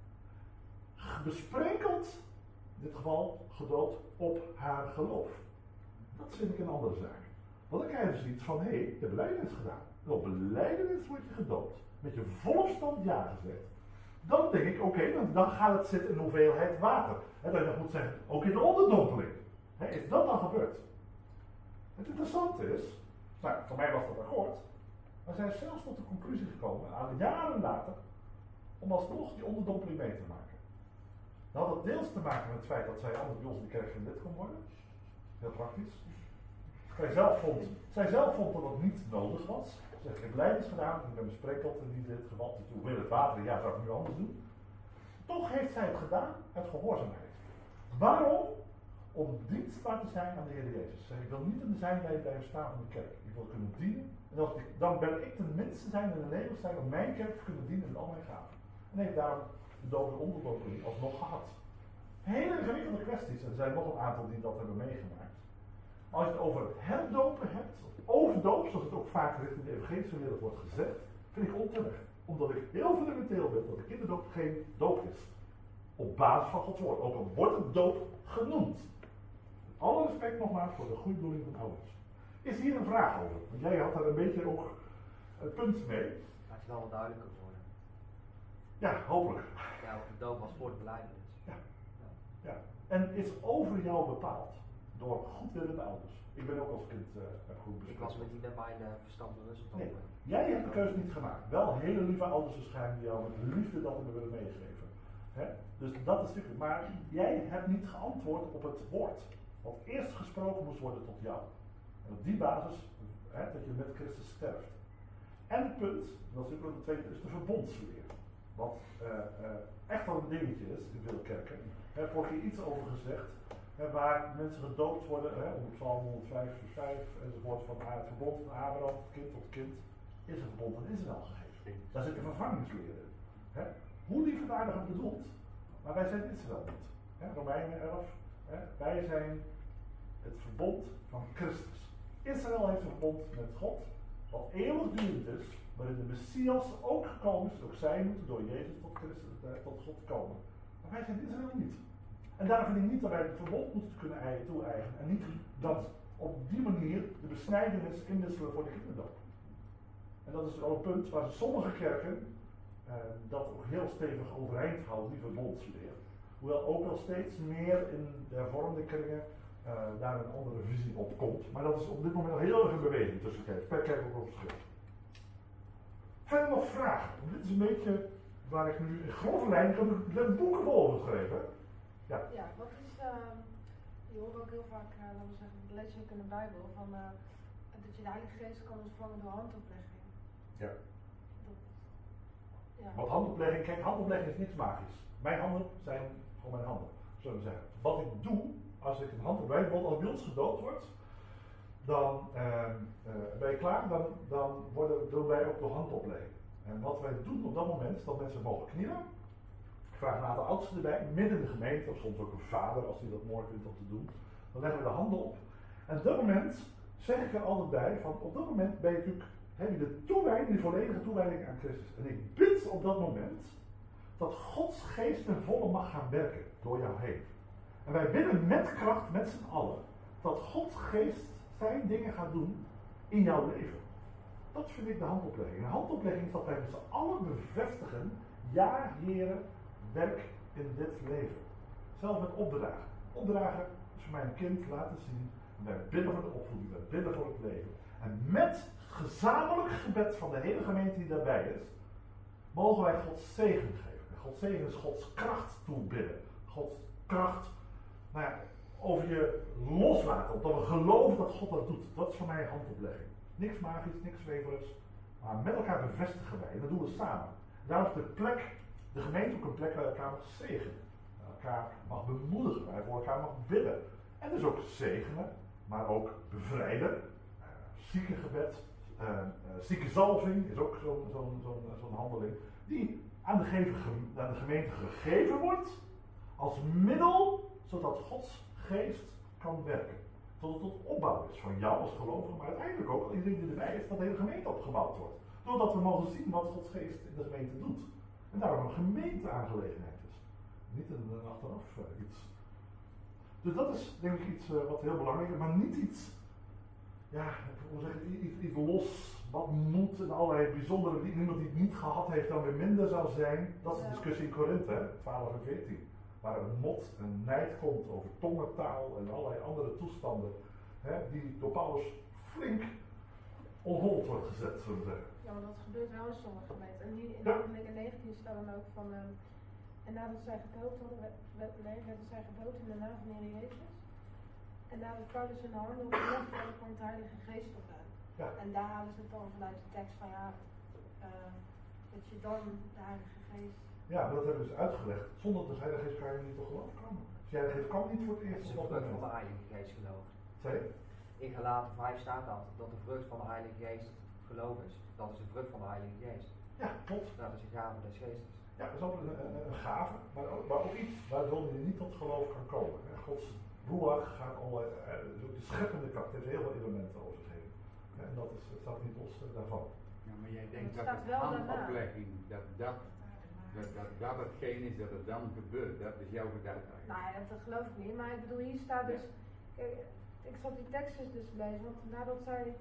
besprenkeld, in dit geval gedoopt, op haar geloof. Dat vind ik een andere zaak. Want dan krijg je dus iets van, hé, je hebt belijdenis gedaan. En op belijdenis word je gedoopt. Met je volle stand ja gezegd. Dan denk ik, oké, dan gaat het zitten in hoeveelheid water. Dat je nog moet zeggen, ook in de onderdompeling. Is dat dan gebeurd? Het interessante is, nou, voor mij was dat akkoord. Maar zij is zelfs tot de conclusie gekomen, jaren later, om alsnog die onderdompeling mee te maken. Dat had het deels te maken met het feit dat zij anders bij ons in de kerk geen lid kon worden. Heel praktisch. Zij zelf vond dat het niet nodig was. Ze heeft geen belijdenis gedaan, ik ben besprenkeld in dit geval. Dus hoewel het water, ja, zou ik nu anders doen. Toch heeft zij het gedaan uit gehoorzaamheid. Waarom? Om dienstbaar te zijn aan de Heer Jezus. Ik wil niet in de zijlijn blijven staan van de kerk. Ik wil kunnen dienen. En dan ben ik ten minste zijn in de Nederland zijn om mijn kerk te kunnen dienen met al mijn gaven. En heeft daarom de doop en onderdopeling alsnog gehad. Hele ingewikkelde kwesties. En er zijn nog een aantal die dat hebben meegemaakt. Maar als je het over het herdopen hebt, of overdoop, zoals het ook vaak richting de evangelische wereld wordt gezegd, vind ik onterecht. Omdat ik heel fundamenteel ben dat de kinderdoop geen doop is. Op basis van Gods woord. Ook al wordt het doop genoemd. Alle respect nogmaals voor de goede bedoeling van ouders. Is hier een vraag over? Want jij had daar een beetje ook een punt mee. Laat je dan wat duidelijker worden. Ja, hopelijk. Ja, want de doop was voor de belijdenis. Ja. En is over jou bepaald door goedwillende ouders. Ik ben ook als kind goed besproken. Ik was met die met mijn verstand bewust op. Nee, jij hebt de keuze niet gemaakt. Wel hele lieve ouders waarschijnlijk die jou met liefde dat hebben willen meegeven. Hè? Dus dat is natuurlijk. Maar jij hebt niet geantwoord op het woord. Wat eerst gesproken moest worden tot jou. En op die basis, dat je met Christus sterft. En het punt, dat is natuurlijk ook de tweede, is de verbondsleer. Wat echt wel een dingetje is in veel kerken. Vorige keer iets over gezegd. Waar mensen gedoopt worden, onder Psalm 105 vers 5 enzovoort, van het verbond van Abraham, kind tot kind, is een verbond aan Israël gegeven. Daar zit een vervangingsleer in. Hoe liefdadig het bedoeld, maar wij zijn Israël niet. Romeinen 11, wij zijn het verbond van Christus. Israël heeft een verbond met God, wat eeuwigdurend is, waarin de Messias ook gekomen is, ook zij moeten door Jezus tot Christus, tot God komen. Maar wij zijn Israël niet. En daarom vind ik niet dat wij het verbond moeten kunnen toe-eigenen en niet dat op die manier de besnijdenis inwisselen voor de kinderdoop. En dat is wel een punt waar sommige kerken dat ook heel stevig overeind houden, die verbondsleer. Hoewel ook wel steeds meer in de hervormde kringen daar een andere visie op komt. Maar dat is op dit moment al heel erg een beweging tussen kerken. Per kerk ook wel verschil. Verder nog vragen. Want dit is een beetje waar ik nu in grove lijnen heb boeken voor geschreven. Ja. Ja, wat is, je hoort ook heel vaak, laten we zeggen, dat lees je ook in de Bijbel, van, dat je de Heilige Geest kan ontvangen door handoplegging. Ja. Ja. Wat handoplegging, kijk, handoplegging is niks magisch. Mijn handen zijn gewoon mijn handen, zullen we zeggen. Wat ik doe, als ik een handoplegging, bijvoorbeeld als bij ons gedoopt wordt, dan ben je klaar, dan doen wij ook de handoplegging. En wat wij doen op dat moment, is dat mensen mogen knielen. Ik vraag een aantal oudsten erbij, midden in de gemeente, of soms ook een vader als hij dat mooi vindt om te doen. Dan leggen we de handen op. En op dat moment zeg ik er altijd bij, van op dat moment ben je natuurlijk, heb je de toewijding, die volledige toewijding aan Christus. En ik bid op dat moment dat Gods geest ten volle mag gaan werken door jou heen. En wij bidden met kracht, met z'n allen, dat Gods geest zijn dingen gaat doen in jouw leven. Dat vind ik de handoplegging. De handoplegging is dat wij met z'n allen bevestigen, ja, Heere, werk in dit leven. Zelfs met opdragen. Opdragen is voor mij een kind laten zien. Wij bidden voor de opvoeding, wij bidden voor het leven. En met gezamenlijk gebed van de hele gemeente die daarbij is, mogen wij Gods zegen geven. En Gods zegen is Gods kracht toebidden. Gods kracht, over je loslaten. Omdat we geloven dat God dat doet. Dat is voor mij een handoplegging. Niks magisch, niks zweverigs. Maar met elkaar bevestigen wij. En dat doen we samen. Daarom is de plek, de gemeente ook een plek waar je elkaar mag zegenen. Elkaar mag bemoedigen, waar je voor elkaar mag bidden. En dus ook zegenen, maar ook bevrijden. Ziekengebed, ziekenzalving is ook zo'n handeling. Die aan de gemeente gegeven wordt als middel, zodat Gods geest kan werken. Tot het tot opbouw is van jou als gelovige, maar uiteindelijk ook iedereen die erbij is, dat de hele gemeente opgebouwd wordt. Doordat we mogen zien wat Gods geest in de gemeente doet. En daarom een gemeenteaangelegenheid is. Niet een achteraf iets. Dus dat is denk ik iets wat heel belangrijk is, maar niet iets, hoe zeg je, iets los, wat moet en allerlei bijzondere, iemand die het niet gehad heeft dan weer minder zou zijn. Dat is de discussie in Korinthe, 12 en 14. Waar een mot en nijd komt over tongentaal en allerlei andere toestanden, die door Paulus flink onhold wordt gezet, zullen we zeggen. Ja, maar dat gebeurt wel in sommige gemeenten. En hier in Handelingen 19 staat dan ook van, en nadat zij gedoopt hadden, werden zij gedoopt in de naam van de Heer Jezus. En nadat Paulus hun handen oplegde, dan kwam de Heilige Geest op hen. Ja. En daar halen ze het dan vanuit de tekst van dat je dan de Heilige Geest... Ja, maar dat hebben we dus uitgelegd. Zonder de Heilige Geest kan je niet tot geloof komen. Als De Heilige Geest kwam niet voor het Het eerst is op een dat vrucht van de moment. Heilige Geest geloof. Zeg? In Galaten 5 staat dat de vrucht van de Heilige Geest geloof is. Dat is de vrucht van de Heilige Geest. Ja, klopt. Dat is een gave des geestes. Ja, dat is ook een gave, maar ook iets waardoor je niet tot geloof kan komen. Gods ruach gaat al, de scheppende kracht heeft heel veel elementen over zich heen. En dat staat niet los daarvan. Ja, maar jij Het denkt dat staat het wel daarna. handoplegging, dat hetgeen is dat het dan gebeurt. Dat is jouw gedachte. Nou ja, dat geloof ik niet, maar ik bedoel, hier staat dus, kijk, ik zat die tekstjes dus te lezen, want nadat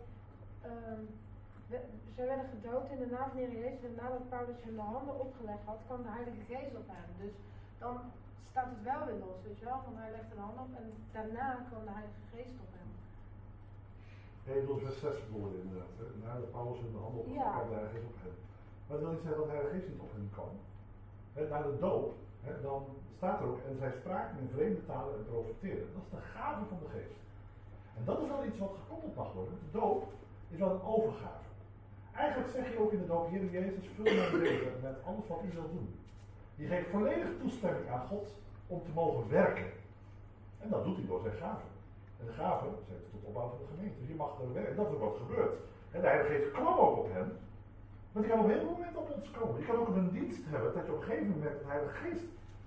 zij werden gedood in de naam van de Heer Jezus en nadat Paulus hun de handen opgelegd had, kwam de Heilige Geest op hem. Dus dan staat het wel weer los, weet je wel, want hij legde de handen op en daarna kwam de Heilige Geest op hem. Nee, dat is vers 6 bedoelde inderdaad. Nadat Paulus hun de handen opgelegd Ja. kwam de Heilige Geest op hem. Maar dat wil niet zeggen dat de Heilige Geest niet op hem kwam. Na de doop, dan staat er ook, en zij spraken in vreemde talen en profeteerden. Dat is de gave van de Geest. En dat is wel iets wat gekoppeld mag worden. De doop is wel een overgave. Eigenlijk zeg je ook in de doop, Heer Jezus, vul mijn leven met alles wat u wilt doen. Je geeft volledig toestemming aan God om te mogen werken. En dat doet hij door zijn gaven. En de gaven zijn tot opbouw van de gemeente. Dus je mag er werken. En dat is ook wat gebeurt. En de Heilige Geest kwam ook op hen. Maar die kan op een heel moment op ons komen. Je kan ook een dienst hebben dat je op een gegeven moment de Heilige Geest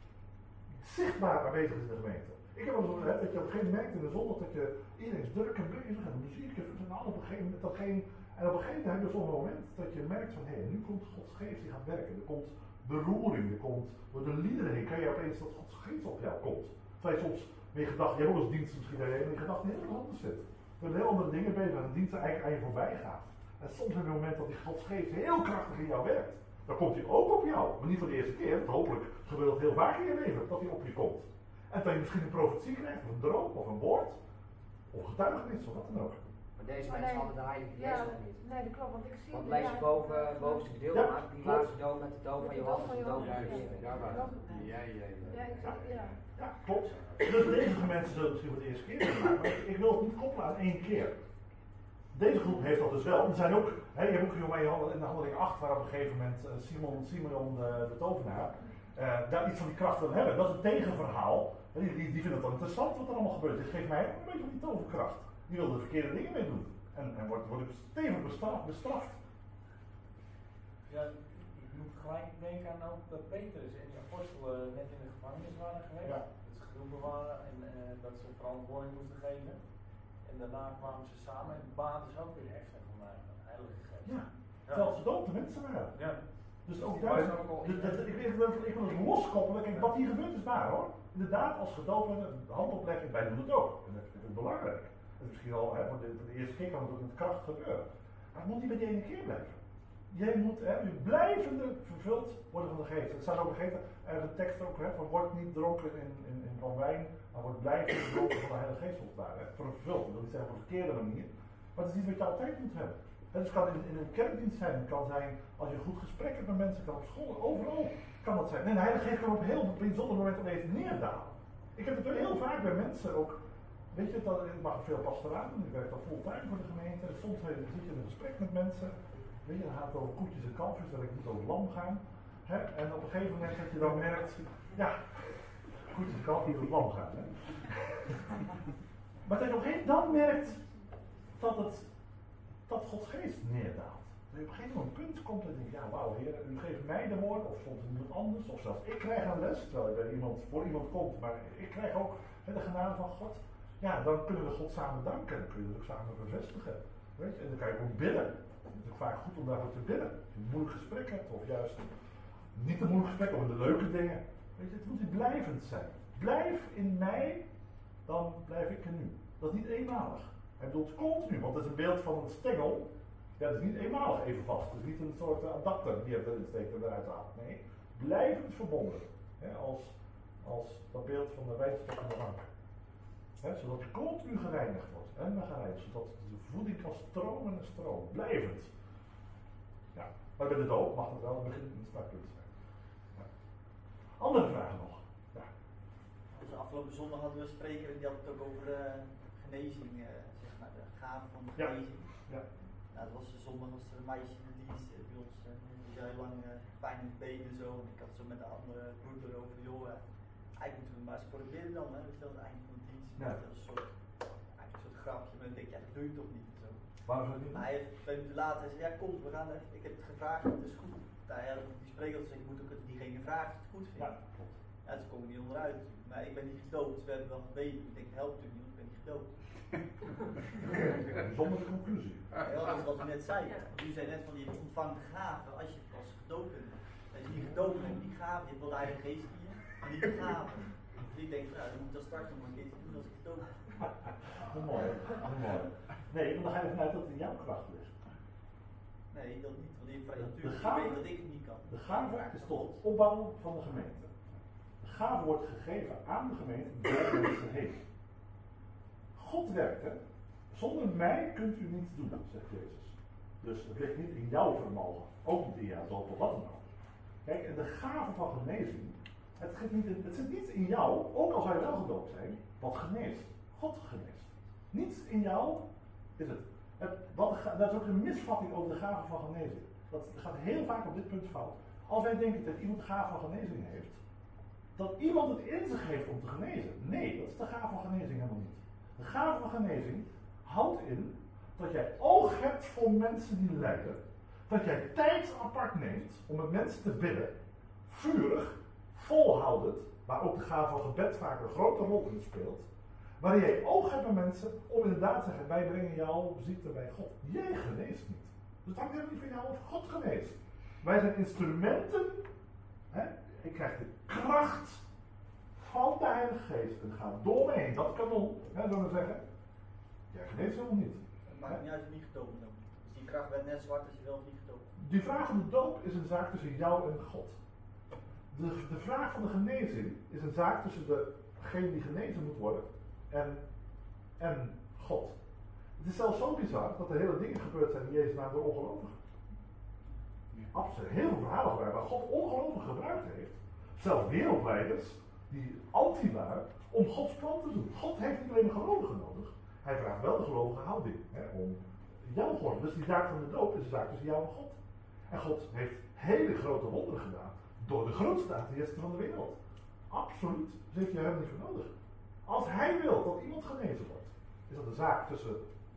zichtbaar aanwezig is in de gemeente. Ik heb wel eens dat je op een gegeven moment merkt in de zondag dat je iedereen is druk en bezig en de muziek en al op een gegeven moment dat geen. En op een gegeven moment heb je zo'n moment dat je merkt van hé, nu komt Gods Geest die gaat werken. Er komt beroering, er komt door de liederen heen kan je opeens dat Gods Geest op jou komt. Terwijl je soms met je gedachten, je hebt ook eens diensten misschien dat je in je gedachten heel erg anders zit. Met heel andere dingen bezig en een dienst eigenlijk aan je voorbij gaat. En soms heb je een moment dat die Gods Geest heel krachtig in jou werkt. Dan komt hij ook op jou, maar niet voor de eerste keer. Want hopelijk gebeurt het heel vaak in je leven dat hij op je komt. En dat je misschien een profetie krijgt, of een droom, of een woord, of getuigenis, of wat dan ook. Maar deze Maar mensen nee, hadden de Heilige ja, Geest nog niet. nee, dat klopt, want ik zie Want het lees je bovenste gedeelte Ja, aan, die klopt. waren gedood met de dood van Johannes en de dood van de Juist, Verering. daar Dat waren was het net. ja. Ja, ik zeg, ja. Ja, klopt. Dus deze mensen zullen het misschien voor de eerste keer meemaken, maar ik wil het niet koppelen aan één keer. Deze groep heeft dat dus wel. Er zijn ook, je hebt ook in de handeling 8, waar op een gegeven moment Simeon de tovenaar daar iets van die kracht wil hebben. Dat is een tegenverhaal. Die vinden het dan interessant wat er allemaal gebeurt. Dit geeft mij ook een beetje van die toverkracht. Die wil er verkeerde dingen mee doen. En wordt ook stevig bestraft. Ja, ik moet gelijk denken aan ook dat Petrus en de apostelen net in de gevangenis waren geweest. Ja. Dat ze geroepen waren en dat ze verantwoording moesten geven. En daarna kwamen ze samen en baden ze ook weer heftig van de Heilige Geest. Ja. Terwijl ze dood de mensen waren. Ja. Dus ook daar, ik wil het loskoppelen. Kijk, wat hier gebeurt is waar hoor. Inderdaad, als gedoopt de hand opleggen, wij doen het ook. En dat is belangrijk. Dat is misschien al, voor de eerste keer kan het ook met kracht gebeuren. Maar het moet niet bij die ene keer blijven. Jij moet blijvende vervuld worden van de geest. Het staat ook vergeten, er is een tekst ook, van word niet dronken van wijn, maar word blijvend dronken van de Heilige Geest ontwaar. Vervuld, dat wil niet zeggen op een verkeerde manier. Maar het is iets wat je altijd moet hebben. Het kan in een kerkdienst zijn, het kan zijn als je een goed gesprek hebt met mensen, het kan op school, overal kan dat zijn. En de Heilige Geest kan op een heel bijzonder moment opeens neerdalen. Ik heb het heel vaak bij mensen ook, weet je, ik mag veel pastoraat doen, ik werk al fulltime voor de gemeente. En soms zit je in een gesprek met mensen, weet je, dan gaat het over koetjes en kalfjes, dat ik niet over lam gaan. En op een gegeven moment dat je dan merkt, ja, koetjes en kalfjes over lam gaan. Maar dat je op een gegeven moment dan merkt dat Gods Geest neerdaalt. Dat je op een gegeven moment een punt komt en denk je, ja wauw Heer, u geeft mij de woord, of soms iemand anders, of zelfs ik krijg een les, terwijl ik bij voor iemand komt, maar ik krijg ook de genade van God. Ja, dan kunnen we God samen danken, dan kun je het ook samen bevestigen. Weet je? En dan kan je ook bidden. Het is ook vaak goed om daarvoor te bidden. Als je een moeilijk gesprek hebt, of juist niet een moeilijk gesprek, of de leuke dingen. Weet je, het moet blijvend zijn. Blijf in mij, dan blijf ik in u. Dat is niet eenmalig. Hij bedoelt continu, want dat is een beeld van een stengel. Ja, dat is niet eenmalig even vast. Het is niet een soort adapter die je erin steekt en eruit haalt. Nee, blijvend verbonden. Als dat beeld van de wijnstok en de rank. Zodat je continu gereinigd wordt. En we gaan rijden, zodat de voeding kan stromen en stromen. Blijvend. Ja, maar bij de doop mag het wel een begin een startpunt zijn. Ja. Andere vragen nog? Ja. Dus afgelopen zondag hadden we een spreker die had het ook over genezing, zeg maar, de gave van de genezing. Ja. Nou, het was de zondag was er een meisje in de dienst bij ons, die zei heel lang pijn in het been en zo. En ik had zo met de andere broeder over, joh, eigenlijk moeten we maar eens voor de bidden dan, hè, weet je wel, aan het eind van de dienst. Ja. Dat is een soort grapje, maar dan denk je, ja, dat doe je toch niet. Zo. Waarom zou je het niet Maar hij heeft 2 minuten later zei, ja kom, we gaan, ik heb het gevraagd, het is goed. Nou ja, die spreker zei, ik moet ook diegene vragen of het goed vindt. Ja, klopt. Ja, ze komen niet onderuit. Maar ik ben niet gedoopt, we hebben wel gebeden. Ik denk, helpt natuurlijk niet, want ik ben niet gedoopt. Zonder de conclusie. Ja, dat is wat u net zei. U zei net van, je ontvangt de gave als je pas gedoopt bent. Als je niet gedoopt bent, die gave, je hebt wel de Heilige Geest in je, maar niet de gave. Dus ik denk, nou, dan moet ik dat straks nog maar een keertje doen als ik gedoopt ben. Dat is mooi, dat is mooi. Nee, want dan ga je ervan uit dat het in jouw kracht ligt. Nee, dat niet, want je De natuurlijk gave- weet dat ik het niet kan. De gave is tot opbouw van de gemeente. De gave wordt gegeven aan de gemeente door mensen heen. God werkt, hè. Zonder mij kunt u niets doen, zegt Jezus. Dus het ligt niet in jouw vermogen, ook niet in jouw doop of wat dan ook. Kijk, en de gave van genezing, het zit niet in jou, ook al zou je wel gedoopt zijn, wat geneest. God geneest. Niets in jou is het. Dat is ook een misvatting over de gave van genezing. Dat gaat heel vaak op dit punt fout. Als wij denken dat iemand de gave van genezing heeft, dat iemand het in zich heeft om te genezen. Nee, dat is de gave van genezing helemaal niet. De gave van genezing houdt in dat jij oog hebt voor mensen die lijden. Dat jij tijd apart neemt om met mensen te bidden. Vurig, volhoudend, waar ook de gave van gebed vaak een grote rol in speelt. Waarin jij oog hebt bij mensen om inderdaad te zeggen, wij brengen jouw ziekte bij God. Jij geneest niet. Dus het hangt helemaal niet van jou of God geneest. Wij zijn instrumenten. Hè? Ik krijg de kracht van de Heilige Geest en gaat door me heen. Dat kanon, zullen we zeggen. Jij geneest helemaal niet. Het maakt niet uit of je niet gedoopt bent. Dus die kracht werd net zwart als je wel of niet gedoopt bent. Die vraag van de doop is een zaak tussen jou en God. De vraag van de genezing is een zaak tussen degene die genezen moet worden en God. Het is zelfs zo bizar dat er hele dingen gebeurd zijn in Jezus naam door ongelovigen. Absoluut, heel veel verhalen waar God ongelovigen gebruikt heeft. Zelfs wereldleiders die anti waren om Gods plan te doen. God heeft niet alleen de gelovigen nodig. Hij vraagt wel de gelovige houding om jou te worden. Dus die zaak van de doop is een zaak tussen jou en God. En God heeft hele grote wonderen gedaan door de grootste atheïsten van de wereld. Absoluut. Dus heeft je helemaal niet voor nodig. Als hij wil dat iemand genezen wordt, is dat een zaak tussen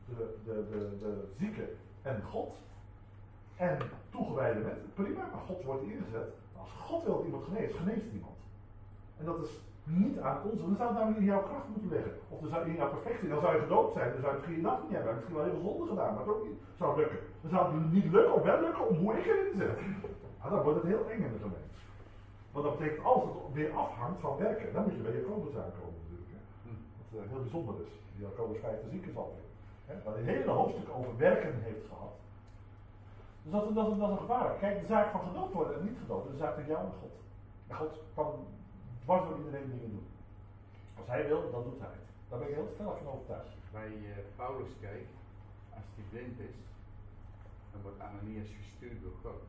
de zieke en God. En toegewijde mensen, prima, maar God wordt ingezet. Als God wil dat iemand geneest, geneest iemand. En dat is niet aan ons, dan zou het namelijk in jouw kracht moeten liggen. Of dan zou in jouw perfectie, dan zou je gedoopt zijn, dan zou je misschien dat niet hebben, misschien wel heel veel zonde gedaan, maar het ook niet zou lukken. Dan zou het niet lukken of wel lukken om hoe ik erin zit. Nou, dan wordt het heel eng in de gemeente. Want dat betekent alles dat weer afhangt van werken. Dan moet je bij Jacobus aankomen natuurlijk. Hè. Wat heel bijzonder is. Jacobus 5 de zieke zal weer. Waar hij een hele hoofdstuk over werken heeft gehad. Dus dat is een gevaar. Kijk, de zaak van gedoopt worden en niet gedoopt is de zaak van jou en God. En God kan dwars door iedereen dingen doen. Als hij wil, dan doet hij het. Daar ben ik heel stellig van overtuigd. Bij Paulus kijkt, als hij blind is, dan wordt Ananias gestuurd door God.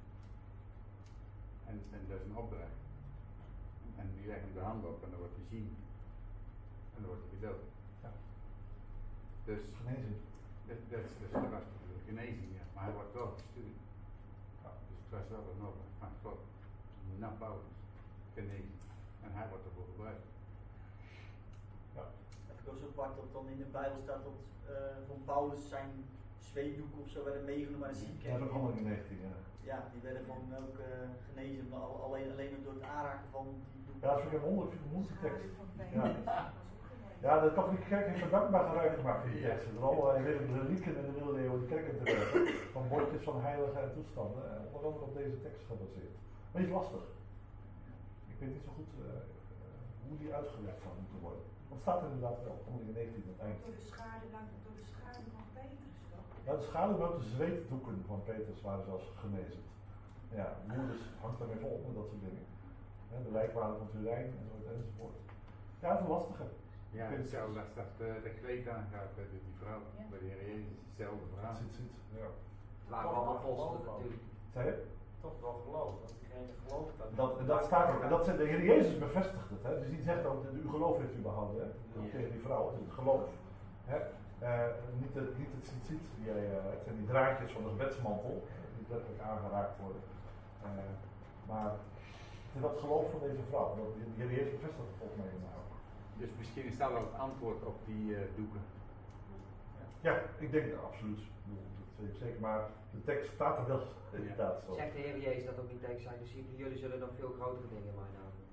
En dat is een opdracht. En die legt hem de hand op en dan wordt hij zien. En dan wordt hij gedoopt. Ja. Dus genezing. Dat is de genezing, ja. Maar hij wordt wel gestuurd. Ja, dus het was wel een opdracht van God. Naar Paulus. Genezing. En hij wordt ervoor gebruikt. Ja. Dat vind ik ook zo apart dat dan in de Bijbel staat dat van Paulus zijn zweetdoek of zo werden meegenomen naar de zieken. Dat is ook handeling 19, ja. Ja, die werden gewoon ook genezen, maar alleen door het aanraken van die doek. Ja, dat is ook een moeilijke tekst. Ja. Ja, de katholieke kerk heeft er dankbaar gebruik gemaakt van die teksten. Er zijn allerlei relieken in de middeleeuwen die kerken te werken. Van bordjes van heiligen en toestanden. Onder andere op deze tekst gebaseerd. Maar die is lastig. Ik weet niet zo goed hoe die uitgelegd zou moeten worden. Want het staat er inderdaad wel, handeling 19 aan het eind. Door de schaduw van Petrus toch? Ja, de schaduw uit de zweetdoeken van Petrus waren zelfs genezen. Ja, Lourdes hangt daarmee vol met dat soort dingen. De lijkwaarden van Turijn enzovoort. Ja, het is een lastige. Ja, hetzelfde als dat kleed aangaat bij die vrouw, ja. Bij de Heer Jezus, hetzelfde verhaal. Ziet. Ja. Het waren allemaal apostelen natuurlijk. Zei je? Toch wel geloof, dat diegene gelooft dat staat ook. En de Heer Jezus bevestigt het. Hè? Dus die zegt ook, uw geloof heeft u behouden. Hè? Tegen die vrouw, het geloof. Hè? Niet het ziet. Het zijn die draadjes van de gebedsmantel, die letterlijk aangeraakt worden. Maar in dat geloof van deze vrouw. De Heer Jezus bevestigt het volgens mij in haar. Dus misschien is dat wel het antwoord op die doeken. Ja, ik denk dat absoluut. Dat weet ik zeker, maar de tekst staat er wel inderdaad zo. Zegt de Heer Jezus dat ook niet tegen zijn discipelen, jullie zullen nog veel grotere dingen in mijn naam doen.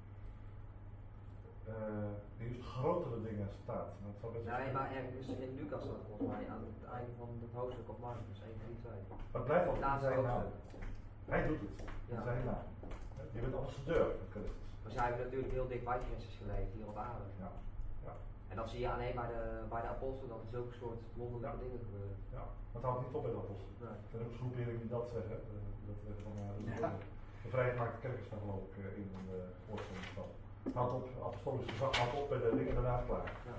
Juist grotere dingen staat. Maar het zou best Nee, maar ergens in Lucas staat volgens mij aan het einde van het hoofdstuk of Marcus 1, 3, 2. Maar het blijft altijd in Laatste zijn naam. hoofdstuk. Hij doet het. In Ja. zijn naam. Je bent ambassadeur van Christus. Maar zij hebben natuurlijk heel dicht bij Christus geleefd hier op aarde. Ja. Ja. En dat zie je alleen bij de apostelen, dat er zulke soort wonderlijke dingen gebeuren. Ja. Maar het houdt niet op bij de apostelen. Nee. Er zijn ook groeperingen die dat zeggen. Dat zeggen van de vrijgemaakte kerk is daar geloof ik in de voorstellingsstad. Het houdt op, apostolische gezag houdt op bij de dingen daarna klaar. Ja.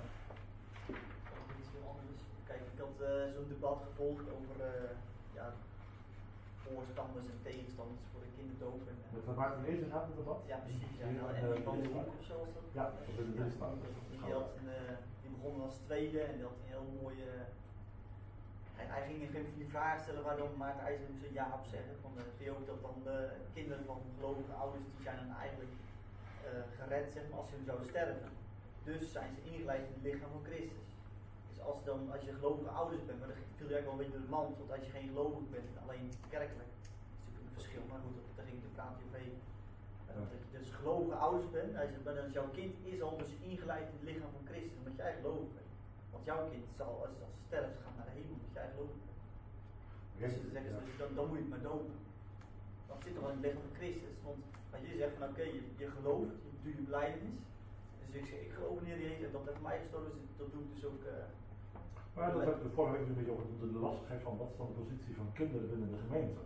Iets heel anders. Kijk, ik had zo'n debat gevolgd over ja, voorstanders en tegenstanders voor de kinderdoop. Met wat Maarten Lezer gaat het debat? Ja, precies. Ja. En die van de Hoek of zo was dat? Ja, dat is de staan. Die begon als tweede en die had een heel mooie. Hij ging geen vraag stellen waar dan Maarten IJzer moest een ja op zeggen. Van vind je ook dat dan de kinderen van gelovige ouders die zijn dan eigenlijk gered zeg maar, als ze zouden sterven. Dus zijn ze ingeleid in het lichaam van Christus. Dus als je gelovige ouders bent, maar dat viel eigenlijk wel een beetje door de mand, want als je geen gelovig bent, alleen kerkelijk, dat is natuurlijk een verschil, maar goed, daar ging de praat over heen. Dat je dus gelovige ouders bent, dan is jouw kind is al dus ingeleid in het lichaam van Christus, omdat jij gelovig bent. Want jouw kind zal, als het sterft, gaan naar de hemel, omdat jij gelovig bent. Dus dan zeggen ze, dus dan moet je het maar dopen. Dat zit toch in het lichaam van Christus, want als je zegt van oké, je gelooft, je doet je belijdenis. Dus ik zeg, ik geloof in de Heer Jezus en dat heeft mij gestolen, dus dat doe ik dus ook. Maar dat heb ik de vorige week een beetje over de lastigheid van wat is dan de positie van kinderen binnen de gemeente.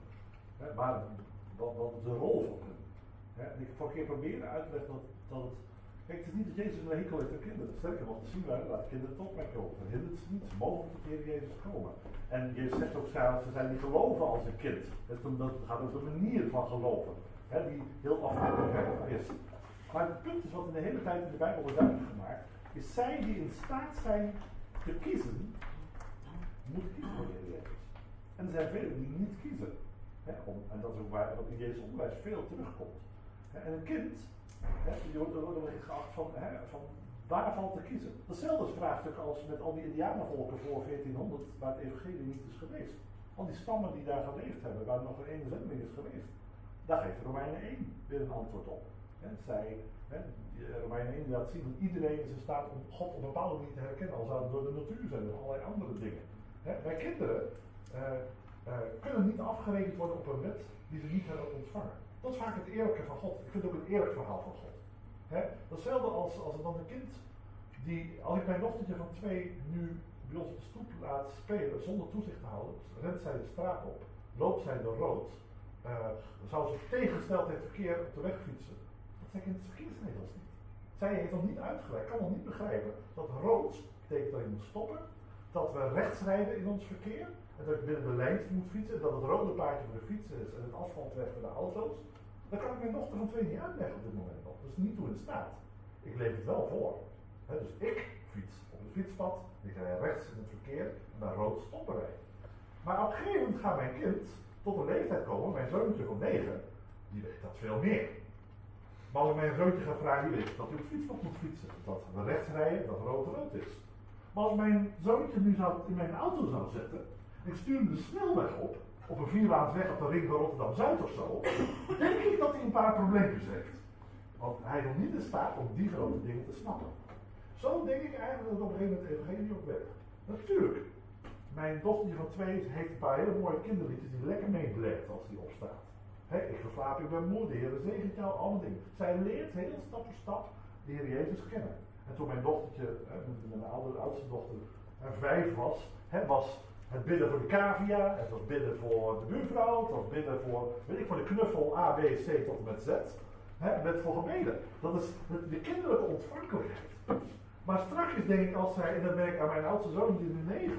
Wat is de rol van hen? En ik heb vorige keer proberen uit te leggen dat het. Kijk, het is niet dat Jezus een hekel heeft aan kinderen. Sterker nog, dat zien wij, laat kinderen toch maar komen. Verhindert ze niet, ze mogen tot de Heer Jezus komen. En Jezus zegt ook, ze zijn niet geloven als een kind. Dat gaat over de manier van geloven, die heel afhankelijk is. Maar het punt is wat in de hele tijd in de Bijbel wordt duidelijk gemaakt, is zij die in staat zijn te kiezen, moeten kiezen voor de Heer Jezus. En er zijn velen die niet kiezen. En dat is ook waar in Jezus onderwijs veel terugkomt. En een kind, die wordt er geacht van waar valt te kiezen. Datzelfde vraagstuk als met al die Indianenvolken voor 1400, waar het evangelie niet is geweest. Al die stammen die daar geleefd hebben, waar nog een ene zendeling is geweest. Daar geeft Romeinen 1 weer een antwoord op. Romeinen 1 laat zien dat iedereen is in staat om God op een bepaalde manier te herkennen, al zou het door de natuur zijn of allerlei andere dingen. Wij kinderen kunnen niet afgerekend worden op een wet die ze niet hebben ontvangen. Dat is vaak het eerlijke van God. Ik vind het ook een eerlijk verhaal van God. Datzelfde als dan een kind als ik mijn dochtertje van 2 nu bij ons op de stoep laat spelen zonder toezicht te houden, rent zij de straat op, loopt zij door rood, zou ze tegengesteld het verkeer op de weg fietsen. Dat zijn in de verkeersregels niet. Zij heeft nog niet uitgelegd, kan nog niet begrijpen dat rood betekent dat je moet stoppen, dat we rechts rijden in ons verkeer, en dat je binnen de lijn moet fietsen, dat het rode paardje voor de fiets is en het asfaltweg voor de auto's. Dat kan ik mijn dochter van 2 niet uitleggen op dit moment nog. Dat is niet toe in staat. Ik leef het wel voor. Dus ik fiets op het fietspad, ik rij rechts in het verkeer en bij rood stoppen wij. Maar op een gegeven moment gaat mijn kind tot een leeftijd komen, mijn zoontje van 9, die weet dat veel meer. Maar als ik mijn zoontje ga vragen, die weet dat hij op het fietspad moet fietsen. Dat we rechts rijden, dat rood is. Maar als mijn zoontje nu in mijn auto zou zetten, en ik stuur hem de snelweg op een 4-baansweg op de ring van Rotterdam-Zuid of zo, denk ik dat hij een paar probleempjes heeft. Want hij is nog niet in staat om die grote dingen te snappen. Zo denk ik eigenlijk dat op een gegeven moment het evangelie ook werkt. Natuurlijk, mijn dochtertje van 2 heeft een paar hele mooie kinderliedjes die lekker meeblijft als die opstaat. Ik verslaap, ik ben moe, de Heer zegent jou, alle dingen. Zij leert heel stap voor stap de Heer Jezus kennen. En toen mijn dochtertje, mijn oudste dochter, 5 was het bidden voor de cavia, het was bidden voor de buurvrouw, het was bidden voor de knuffel A, B, C tot en met Z. Met voor gebeden. Dat is de kinderlijke ontvankelijkheid. Maar straks denk ik, als zij, en dat merk ik aan mijn oudste zoon, die is nu 9,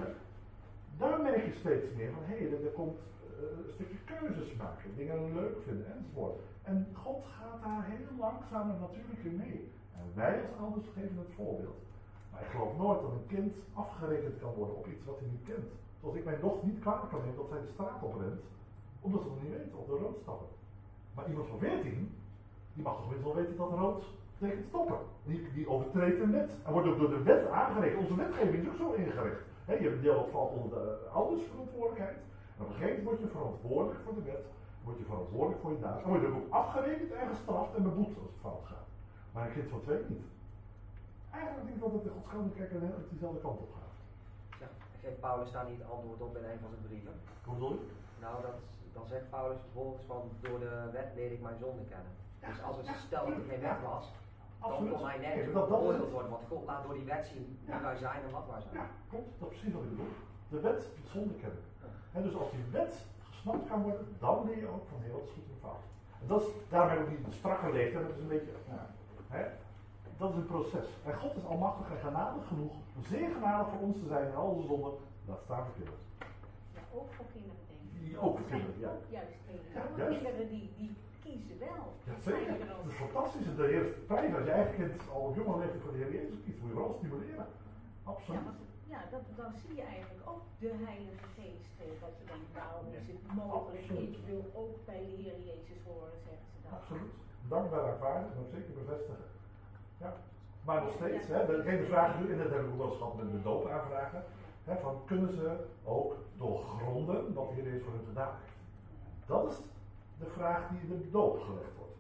daar merk je steeds meer van, er komt een stukje keuzes maken, dingen leuk vinden enzovoort. En God gaat daar heel langzaam en natuurlijk in mee. En wij als ouders geven het voorbeeld. Maar ik geloof nooit dat een kind afgerekend kan worden op iets wat hij niet kent. Zoals ik mijn dochter niet kwalijk kan nemen dat zij de straat oprent, omdat ze nog niet weet of de rood stappen. Maar iemand van 14, die mag toch tenminste wel weten dat rood betekent stoppen. Die overtreedt een wet. En wordt ook door de wet aangerekend. Onze wetgeving is ook zo ingericht. Je hebt een deel dat valt onder de oudersverantwoordelijkheid. En op een gegeven moment word je verantwoordelijk voor de wet. Word je verantwoordelijk voor je daad. En word je ook afgerekend en gestraft en beboet als het fout gaat. Maar een kind van 2 niet. Eigenlijk denk ik dat het de Gods Koninkrijk diezelfde kant op gaat. Ja, geeft Paulus daar niet antwoord op in een van zijn brieven? Hoe bedoel je? Nou, dan zegt Paulus vervolgens van, door de wet leer ik mijn zonde kennen. Dus als het stel dat er geen wet was, dan kon hij nergens beoordeeld worden. Want God laat door die wet zien wie wij zijn en wat wij zijn. Ja, klopt. Dat is precies wat ik bedoel. De wet doet zonde kennen. Dus als die wet gesnapt kan worden, dan leer je ook van heel wat is goed en fout. En daarom heb ik niet de strakke leeftijd, dat is een beetje, dat is een proces. En God is almachtig en genadig genoeg, om zeer genadig voor ons te zijn in al onze zonden, dat staat voor kinderen. Ja, ook voor kinderen denk ik. Ja, ook voor kinderen, ja. Ook juist kinderen. Ja, Jonge juist. kinderen die kiezen wel. Ja, zeker. Dat is fantastisch. De eerste prijs als je eigen kind al op jonge leeftijd voor de Heer Jezus kiest, moet je vooral stimuleren. Absoluut. Dan zie je eigenlijk ook de Heilige Geest. Dat je denkt, waarom is het mogelijk? Absoluut. Ik wil ook bij de Heer Jezus horen, zeggen ze dan. Absoluut. Dankbaar aanvaarden, maar zeker bevestigen. Ja. Maar nog steeds, degene vraag nu, en dat heb ik ook wel eens gehad met de doop aanvragen, van kunnen ze ook doorgronden wat de Heer Jezus voor hun gedaan heeft? Dat is de vraag die in de doop gelegd wordt.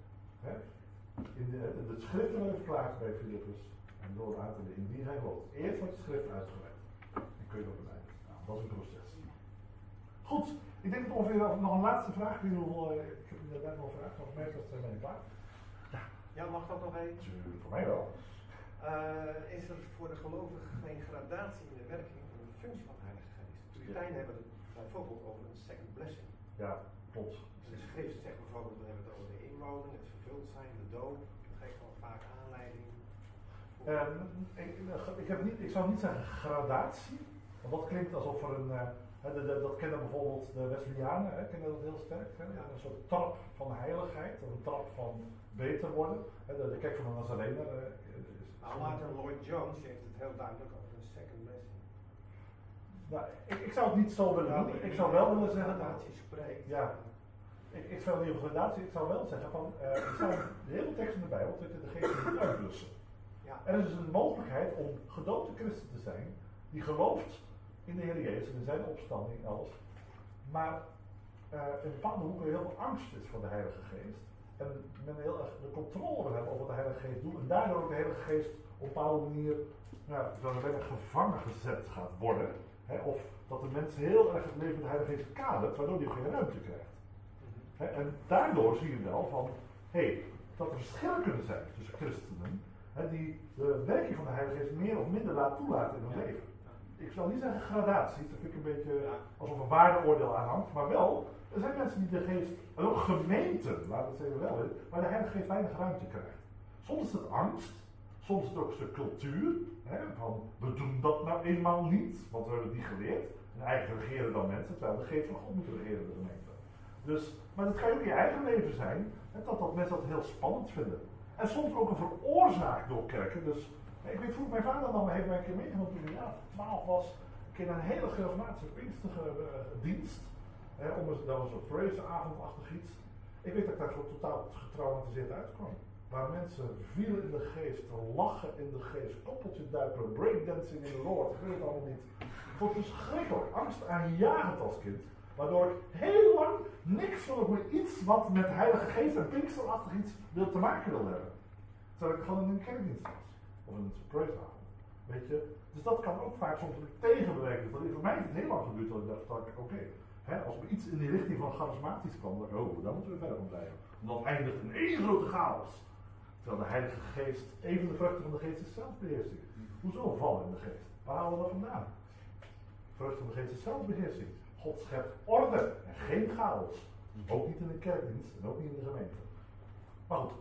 In de schriften worden verklaard bij Filippus en door aan te leggen, indien hij gelooft. Eerst wordt de schrift uitgelegd. Dan kun je dat bereiken. Nou, dat is een proces. Goed, ik denk dat ongeveer nog een laatste vraag. Ik heb inderdaad nog een vraag, maar voor mij was het ben klaar. Ja, mag dat nog even? Voor mij wel. Is er voor de gelovigen geen gradatie in de werking en de functie van de Heilige Geest? De Puritijnen hebben het bijvoorbeeld over een second blessing. Ja, klopt. En de schrift zegt bijvoorbeeld, we hebben het over de inwoning, het vervuld zijn, de doop. Dat geeft wel vaak aanleiding. Ik zou niet zeggen gradatie, want dat klinkt alsof er een, dat kennen bijvoorbeeld de Wesleyanen, kennen dat heel sterk. Een soort trap van heiligheid, of een trap van beter worden. De kerk van de Nazarener. Martin Lloyd Jones heeft het heel duidelijk over een second blessing. Nou, ik zou het niet zo willen doen. Ik zou wel willen zeggen. Gradatie spreekt. Ja. Ik zou niet over gradatie, ik zou wel zeggen van, er staan de hele tekst in de Bijbel dat je de geest moet uitblussen. Ja. Er is dus een mogelijkheid om gedoopte christen te zijn, die gelooft in de Heer Jezus en in zijn opstanding, alles. Maar in bepaalde hoeken heel veel angst is voor de Heilige Geest. En men heel erg de controle wil hebben over wat de Heilige Geest doet. En daardoor ook de Heilige Geest op een bepaalde manier, gevangen gezet gaat worden. Of dat de mensen heel erg het leven van de Heilige Geest kadert, waardoor die ook geen ruimte krijgt. En daardoor zie je wel van, dat er verschillen kunnen zijn tussen christenen, die de werking van de Heilige Geest meer of minder toelaten in hun leven. Ik zal niet zeggen gradaties, dat vind ik een beetje alsof een waardeoordeel aanhangt, maar wel, er zijn mensen die de geest, en ook gemeenten, laat het even wel in, waar de Heilige Geest weinig ruimte krijgt. Soms is het angst, soms is het ook een stuk cultuur, van we doen dat nou eenmaal niet, want we hebben het niet geleerd. En eigenlijk regeren dan mensen, terwijl de geest van God moet regeren de gemeente. Dus, maar dat kan ook in je eigen leven zijn, dat mensen dat heel spannend vinden. En soms ook een veroorzaakt door kerken. Dus, ik weet vroeger, mijn vader heeft mij een keer meegenomen toen ik 12 was, een keer naar een hele charismatische pinstige dienst. Dat was een praise-avondachtig iets. Ik weet dat ik daar zo totaal getraumatiseerd uitkwam. Waar mensen vielen in de geest, lachen in de geest, koppeltje duiken, breakdancing in de Lord, ik weet het allemaal niet. Ik vond het verschrikkelijk, angstaanjagend als kind. Waardoor ik heel lang niks van ook maar iets wat met Heilige Geest en Pinksterachtig iets te maken wil hebben. Terwijl ik gewoon in een kerkdienst was. Of in een praise-avond. Weet je? Dus dat kan ook vaak soms een tegenbeweging. Voor mij heeft het heel lang geduurd dat ik dacht, oké, als er iets in die richting van charismatisch kwam, dan dacht ik, daar moeten we verder van blijven. Want dan eindigt in één grote chaos. Terwijl de Heilige Geest, een van de vruchten van de Geest is zelfbeheersing. Hoezo vallen in de Geest? Waar halen we dat vandaan? Vrucht van de Geest is zelfbeheersing. God schept orde en geen chaos. Ook niet in de kerkdienst en ook niet in de gemeente. Maar goed,